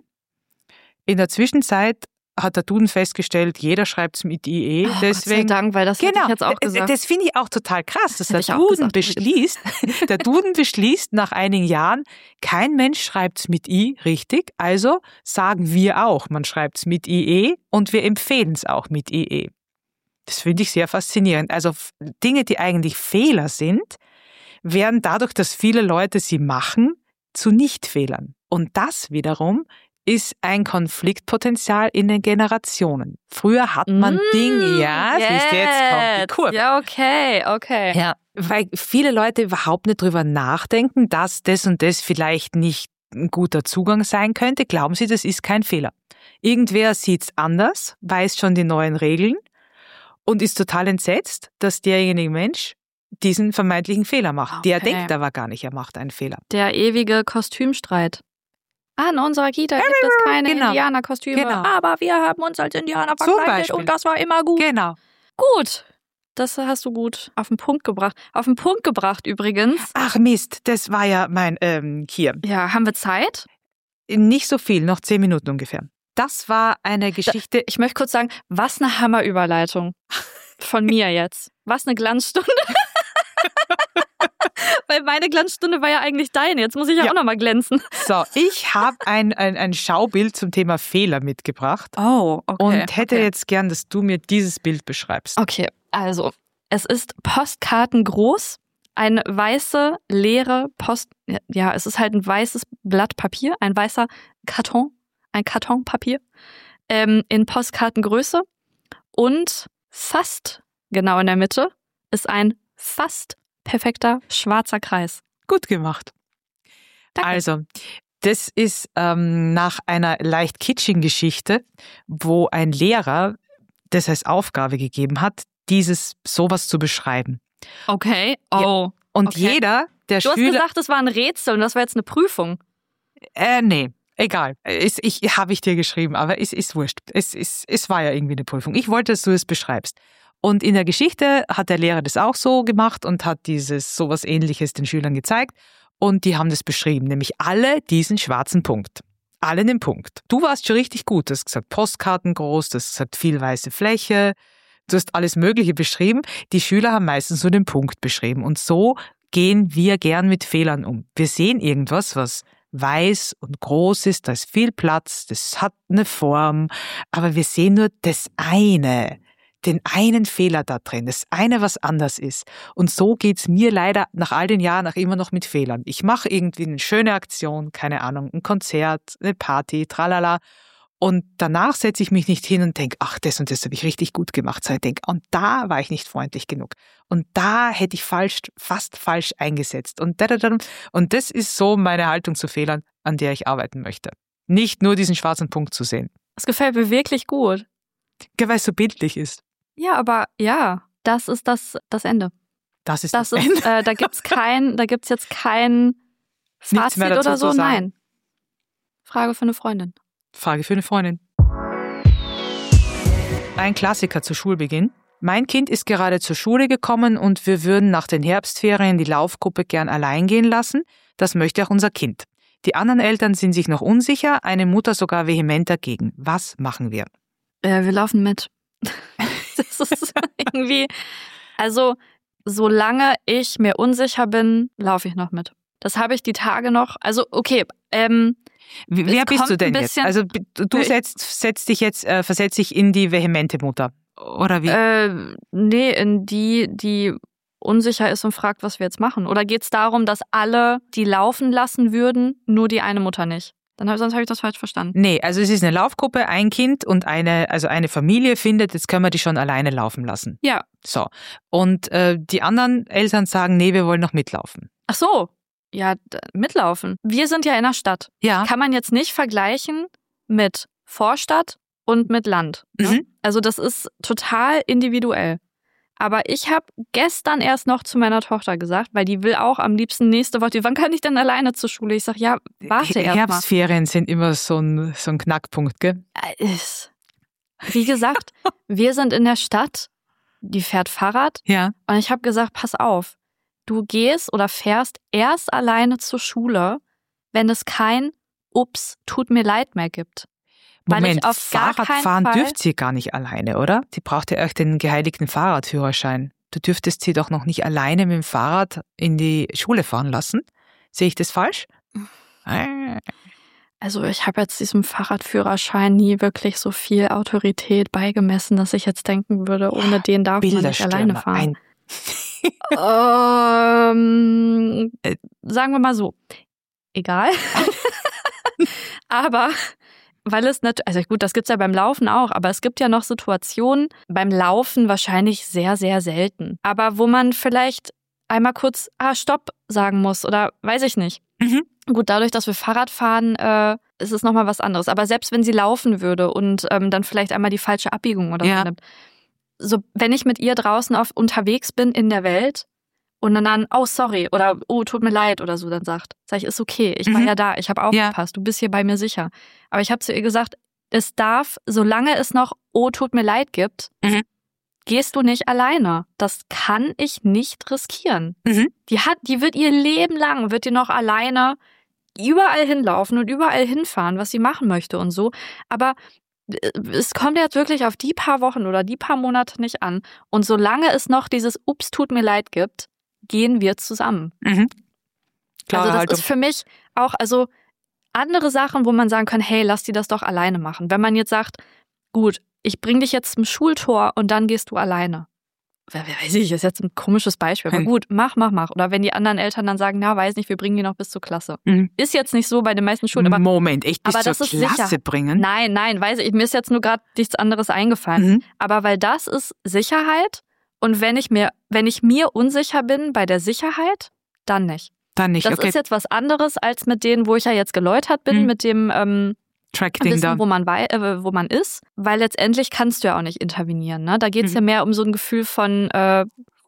[SPEAKER 1] In der Zwischenzeit hat der Duden festgestellt, jeder schreibt es mit I E.
[SPEAKER 2] Oh,
[SPEAKER 1] Deswegen,
[SPEAKER 2] Gott sei Dank, weil das
[SPEAKER 1] genau,
[SPEAKER 2] hätte ich jetzt auch gesagt.
[SPEAKER 1] Das finde ich auch total krass, dass der Duden beschließt, der Duden beschließt nach einigen Jahren, kein Mensch schreibt es mit I richtig, also sagen wir auch, man schreibt es mit I E und wir empfehlen es auch mit I E. Das finde ich sehr faszinierend. Also Dinge, die eigentlich Fehler sind, werden dadurch, dass viele Leute sie machen, zu Nichtfehlern. Und das wiederum ist ein Konfliktpotenzial in den Generationen. Früher hat man mm, Dinge, ja,
[SPEAKER 2] yes,
[SPEAKER 1] siehst du, jetzt kommt die Kurve.
[SPEAKER 2] Ja, okay, okay.
[SPEAKER 1] Ja, weil viele Leute überhaupt nicht drüber nachdenken, dass das und das vielleicht nicht ein guter Zugang sein könnte. Glauben sie, das ist kein Fehler. Irgendwer sieht's anders, weiß schon die neuen Regeln und ist total entsetzt, dass derjenige Mensch diesen vermeintlichen Fehler macht. Okay. Der denkt aber gar nicht, er macht einen Fehler.
[SPEAKER 2] Der ewige Kostümstreit. Ah, in unserer Kita gibt es keine genau. Indianerkostüme, genau. aber wir haben uns als Indianer verkleidet und das war immer gut.
[SPEAKER 1] Genau.
[SPEAKER 2] Gut, das hast du gut auf den Punkt gebracht. Auf den Punkt gebracht übrigens.
[SPEAKER 1] Ach Mist, das war ja mein, ähm, hier.
[SPEAKER 2] Ja, haben wir Zeit?
[SPEAKER 1] Nicht so viel, noch zehn Minuten ungefähr. Das war eine Geschichte.
[SPEAKER 2] Ich möchte kurz sagen, was eine Hammerüberleitung von mir jetzt. Was eine Glanzstunde. Weil meine Glanzstunde war ja eigentlich deine. Jetzt muss ich ja, ja. auch nochmal glänzen.
[SPEAKER 1] So, ich habe ein, ein, ein Schaubild zum Thema Fehler mitgebracht.
[SPEAKER 2] Oh, okay.
[SPEAKER 1] Und hätte
[SPEAKER 2] okay.
[SPEAKER 1] jetzt gern, dass du mir dieses Bild beschreibst.
[SPEAKER 2] Okay, also es ist postkartengroß. Eine weiße, leere Post... Ja, es ist halt ein weißes Blatt Papier, ein weißer Karton, ein Kartonpapier ähm, in Postkartengröße. Und fast genau in der Mitte ist ein fast perfekter schwarzer Kreis.
[SPEAKER 1] Gut gemacht.
[SPEAKER 2] Danke.
[SPEAKER 1] Also, das ist ähm, nach einer leicht kitschigen Geschichte, wo ein Lehrer das als Aufgabe gegeben hat, dieses sowas zu beschreiben.
[SPEAKER 2] Okay, oh.
[SPEAKER 1] Ja. Und
[SPEAKER 2] okay.
[SPEAKER 1] jeder der
[SPEAKER 2] du
[SPEAKER 1] Schüler...
[SPEAKER 2] Du hast gesagt, es war ein Rätsel und das war jetzt eine Prüfung.
[SPEAKER 1] Äh, nee, egal. Es, ich, habe ich dir geschrieben, aber es ist wurscht. Es, es, es war ja irgendwie eine Prüfung. Ich wollte, dass du es beschreibst. Und in der Geschichte hat der Lehrer das auch so gemacht und hat dieses sowas Ähnliches den Schülern gezeigt. Und die haben das beschrieben, nämlich alle diesen schwarzen Punkt. Alle den Punkt. Du warst schon richtig gut. Du hast gesagt, Postkarten groß, das hat viel weiße Fläche. Du hast alles Mögliche beschrieben. Die Schüler haben meistens nur den Punkt beschrieben. Und so gehen wir gern mit Fehlern um. Wir sehen irgendwas, was weiß und groß ist, da ist viel Platz, das hat eine Form, aber wir sehen nur das eine, den einen Fehler da drin, das eine, was anders ist. Und so geht's mir leider nach all den Jahren auch immer noch mit Fehlern. Ich mache irgendwie eine schöne Aktion, keine Ahnung, ein Konzert, eine Party, tralala. Und danach setze ich mich nicht hin und denke, ach, das und das habe ich richtig gut gemacht. Sondern ich denke, und da war ich nicht freundlich genug. Und da hätte ich falsch, fast falsch eingesetzt. Und, und das ist so meine Haltung zu Fehlern, an der ich arbeiten möchte. Nicht nur diesen schwarzen Punkt zu sehen.
[SPEAKER 2] Das gefällt mir wirklich gut.
[SPEAKER 1] Ja, weil es so bildlich ist.
[SPEAKER 2] Ja, aber ja, das ist das, das Ende.
[SPEAKER 1] Das ist
[SPEAKER 2] das,
[SPEAKER 1] das
[SPEAKER 2] ist,
[SPEAKER 1] Ende.
[SPEAKER 2] Äh, da gibt's kein, da gibt's jetzt kein Fazit oder so. Nein. Frage für eine Freundin.
[SPEAKER 1] Frage für eine Freundin. Ein Klassiker zu Schulbeginn. Mein Kind ist gerade zur Schule gekommen und wir würden nach den Herbstferien die Laufgruppe gern allein gehen lassen. Das möchte auch unser Kind. Die anderen Eltern sind sich noch unsicher, eine Mutter sogar vehement dagegen. Was machen wir?
[SPEAKER 2] Äh, wir laufen mit. Das ist irgendwie, also solange ich mir unsicher bin, laufe ich noch mit. Das habe ich die Tage noch. Also okay, ähm,
[SPEAKER 1] Wie, wer bist du denn jetzt? Also du setzt, setzt dich jetzt, äh, versetzt dich in die vehemente Mutter, oder wie?
[SPEAKER 2] Äh, nee, in die, die unsicher ist und fragt, was wir jetzt machen. Oder geht es darum, dass alle die laufen lassen würden, nur die eine Mutter nicht? Dann, sonst habe ich das falsch verstanden.
[SPEAKER 1] Nee, also es ist eine Laufgruppe, ein Kind und eine, also eine Familie findet, jetzt können wir die schon alleine laufen lassen.
[SPEAKER 2] Ja.
[SPEAKER 1] So. Und äh, die anderen Eltern sagen, nee, wir wollen noch mitlaufen.
[SPEAKER 2] Ach so. Ja, d- mitlaufen. Wir sind ja in der Stadt.
[SPEAKER 1] Ja.
[SPEAKER 2] Kann man jetzt nicht vergleichen mit Vorstadt und mit Land. Ne?
[SPEAKER 1] Mhm.
[SPEAKER 2] Also das ist total individuell. Aber ich habe gestern erst noch zu meiner Tochter gesagt, weil die will auch am liebsten nächste Woche, wann kann ich denn alleine zur Schule? Ich sage, ja, warte erst mal.
[SPEAKER 1] Herbstferien sind immer so ein, so ein Knackpunkt, gell?
[SPEAKER 2] Ist. Wie gesagt, wir sind in der Stadt, die fährt Fahrrad.
[SPEAKER 1] Ja.
[SPEAKER 2] Und ich habe gesagt, pass auf, du gehst oder fährst erst alleine zur Schule, wenn es kein Ups, tut mir leid mehr gibt.
[SPEAKER 1] Moment,
[SPEAKER 2] Weil ich auf gar
[SPEAKER 1] Fahrradfahren
[SPEAKER 2] keinen Fall
[SPEAKER 1] dürft sie gar nicht alleine, oder? Die braucht ja euch den geheiligten Fahrradführerschein. Du dürftest sie doch noch nicht alleine mit dem Fahrrad in die Schule fahren lassen. Sehe ich das falsch?
[SPEAKER 2] Also ich habe jetzt diesem Fahrradführerschein nie wirklich so viel Autorität beigemessen, dass ich jetzt denken würde, ohne den darf man nicht alleine fahren. ähm, sagen wir mal so, egal. Aber weil es natürlich, also gut, das gibt's ja beim Laufen auch, aber es gibt ja noch Situationen, beim Laufen wahrscheinlich sehr, sehr selten. Aber wo man vielleicht einmal kurz, ah, Stopp sagen muss oder weiß ich nicht.
[SPEAKER 1] Mhm.
[SPEAKER 2] Gut, dadurch, dass wir Fahrrad fahren, äh, ist es nochmal was anderes. Aber selbst wenn sie laufen würde und ähm, dann vielleicht einmal die falsche Abbiegung oder
[SPEAKER 1] ja.
[SPEAKER 2] so nimmt. So, wenn ich mit ihr draußen auf, unterwegs bin in der Welt und dann, dann, oh, sorry oder oh, tut mir leid oder so, dann sagt, sag ich, ist okay, ich war
[SPEAKER 1] mhm.
[SPEAKER 2] ja da, ich habe aufgepasst, ja. Du bist hier bei mir sicher. Aber ich habe zu ihr gesagt, es darf, solange es noch oh, tut mir leid gibt,
[SPEAKER 1] mhm.
[SPEAKER 2] gehst du nicht alleine. Das kann ich nicht riskieren. Mhm. Die hat, die wird ihr Leben lang, wird die noch alleine überall hinlaufen und überall hinfahren, was sie machen möchte und so. Aber es kommt jetzt wirklich auf die paar Wochen oder die paar Monate nicht an. Und solange es noch dieses Ups, tut mir leid gibt, gehen wir zusammen. Mhm. Klare also das Haltung. Ist für mich auch, also andere Sachen, wo man sagen kann, hey, lass die das doch alleine machen. Wenn man jetzt sagt, gut, ich bring dich jetzt zum Schultor und dann gehst du alleine. Wer weiß ich, ist jetzt ein komisches Beispiel, aber gut, mach, mach, mach. Oder wenn die anderen Eltern dann sagen, na, weiß nicht, wir bringen die noch bis zur Klasse. Mhm. Ist jetzt nicht so bei den meisten Schulen. Aber,
[SPEAKER 1] Moment, echt bis
[SPEAKER 2] aber
[SPEAKER 1] zur
[SPEAKER 2] das
[SPEAKER 1] Klasse
[SPEAKER 2] ist sicher.
[SPEAKER 1] bringen?
[SPEAKER 2] Nein, nein, weiß ich, mir ist jetzt nur gerade nichts anderes eingefallen. Mhm. Aber weil das ist Sicherheit und wenn ich mir, wenn ich mir unsicher bin bei der Sicherheit, dann nicht.
[SPEAKER 1] Dann nicht,
[SPEAKER 2] das
[SPEAKER 1] okay.
[SPEAKER 2] ist jetzt was anderes als mit denen, wo ich ja jetzt geläutert bin, mhm. mit dem ähm,
[SPEAKER 1] Track-Ding
[SPEAKER 2] wissen,
[SPEAKER 1] da.
[SPEAKER 2] wo man, wei- äh, wo man ist. Weil letztendlich kannst du ja auch nicht intervenieren. Ne? Da geht es mhm. ja mehr um so ein Gefühl von äh,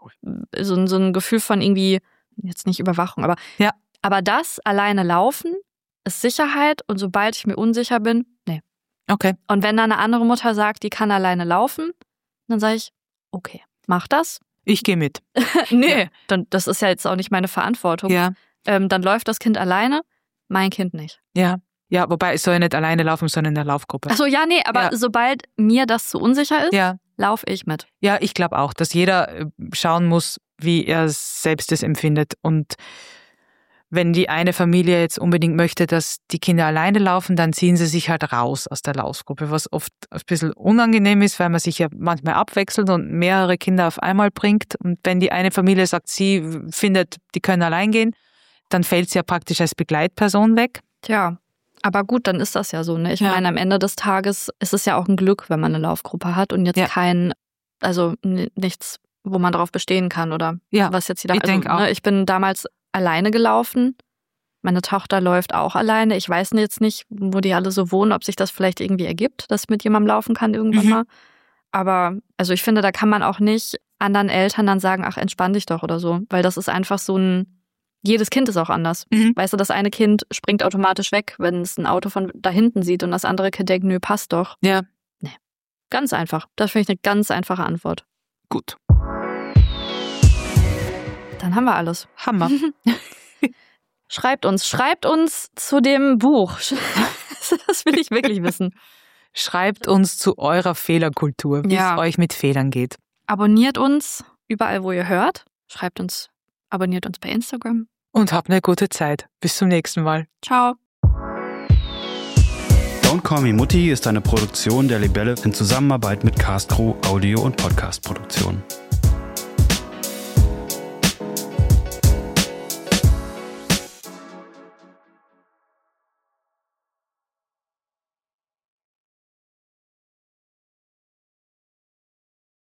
[SPEAKER 2] So, so ein Gefühl von irgendwie, jetzt nicht Überwachung, aber, ja. aber das alleine laufen ist Sicherheit und sobald ich mir unsicher bin, nee.
[SPEAKER 1] Okay.
[SPEAKER 2] Und wenn dann eine andere Mutter sagt, die kann alleine laufen, dann sage ich, okay, mach das.
[SPEAKER 1] Ich gehe mit.
[SPEAKER 2] nee, dann, das ist ja jetzt auch nicht meine Verantwortung.
[SPEAKER 1] Ja.
[SPEAKER 2] Ähm, dann läuft das Kind alleine, mein Kind nicht.
[SPEAKER 1] Ja. Ja, wobei es soll ja nicht alleine laufen, sondern in der Laufgruppe.
[SPEAKER 2] Achso, ja, nee, aber ja. sobald mir das zu unsicher ist,
[SPEAKER 1] ja.
[SPEAKER 2] laufe ich mit.
[SPEAKER 1] Ja, ich glaube auch, dass jeder schauen muss, wie er selbst es empfindet. Und wenn die eine Familie jetzt unbedingt möchte, dass die Kinder alleine laufen, dann ziehen sie sich halt raus aus der Laufgruppe, was oft ein bisschen unangenehm ist, weil man sich ja manchmal abwechselt und mehrere Kinder auf einmal bringt. Und wenn die eine Familie sagt, sie findet, die können allein gehen, dann fällt sie ja praktisch als Begleitperson weg.
[SPEAKER 2] Tja. Aber gut, dann ist das ja so, ne? Ich ja. meine, am Ende des Tages ist es ja auch ein Glück, wenn man eine Laufgruppe hat und jetzt ja. kein, also n- nichts, wo man darauf bestehen kann oder
[SPEAKER 1] ja.
[SPEAKER 2] was jetzt wieder.
[SPEAKER 1] Ich
[SPEAKER 2] also,
[SPEAKER 1] denke auch.
[SPEAKER 2] Ne, ich bin damals alleine gelaufen. Meine Tochter läuft auch alleine. Ich weiß jetzt nicht, wo die alle so wohnen, ob sich das vielleicht irgendwie ergibt, dass ich mit jemandem laufen kann irgendwann mhm. mal. Aber also ich finde, da kann man auch nicht anderen Eltern dann sagen, ach, entspann dich doch oder so, weil das ist einfach so ein jedes Kind ist auch anders. Mhm. Weißt du, das eine Kind springt automatisch weg, wenn es ein Auto von da hinten sieht und das andere Kind denkt, nö, passt doch.
[SPEAKER 1] Ja.
[SPEAKER 2] Nee. Ganz einfach. Das finde ich eine ganz einfache Antwort.
[SPEAKER 1] Gut.
[SPEAKER 2] Dann haben wir alles.
[SPEAKER 1] Hammer.
[SPEAKER 2] Schreibt uns, schreibt uns zu dem Buch. Das will ich wirklich wissen.
[SPEAKER 1] Schreibt uns zu eurer Fehlerkultur, wie ja. es euch mit Fehlern geht.
[SPEAKER 2] Abonniert uns überall, wo ihr hört. Schreibt uns Abonniert uns bei Instagram.
[SPEAKER 1] Und habt eine gute Zeit. Bis zum nächsten Mal.
[SPEAKER 2] Ciao.
[SPEAKER 3] Don't Call Me Mutti ist eine Produktion der Libelle in Zusammenarbeit mit Castro Audio- und Podcast-Produktion.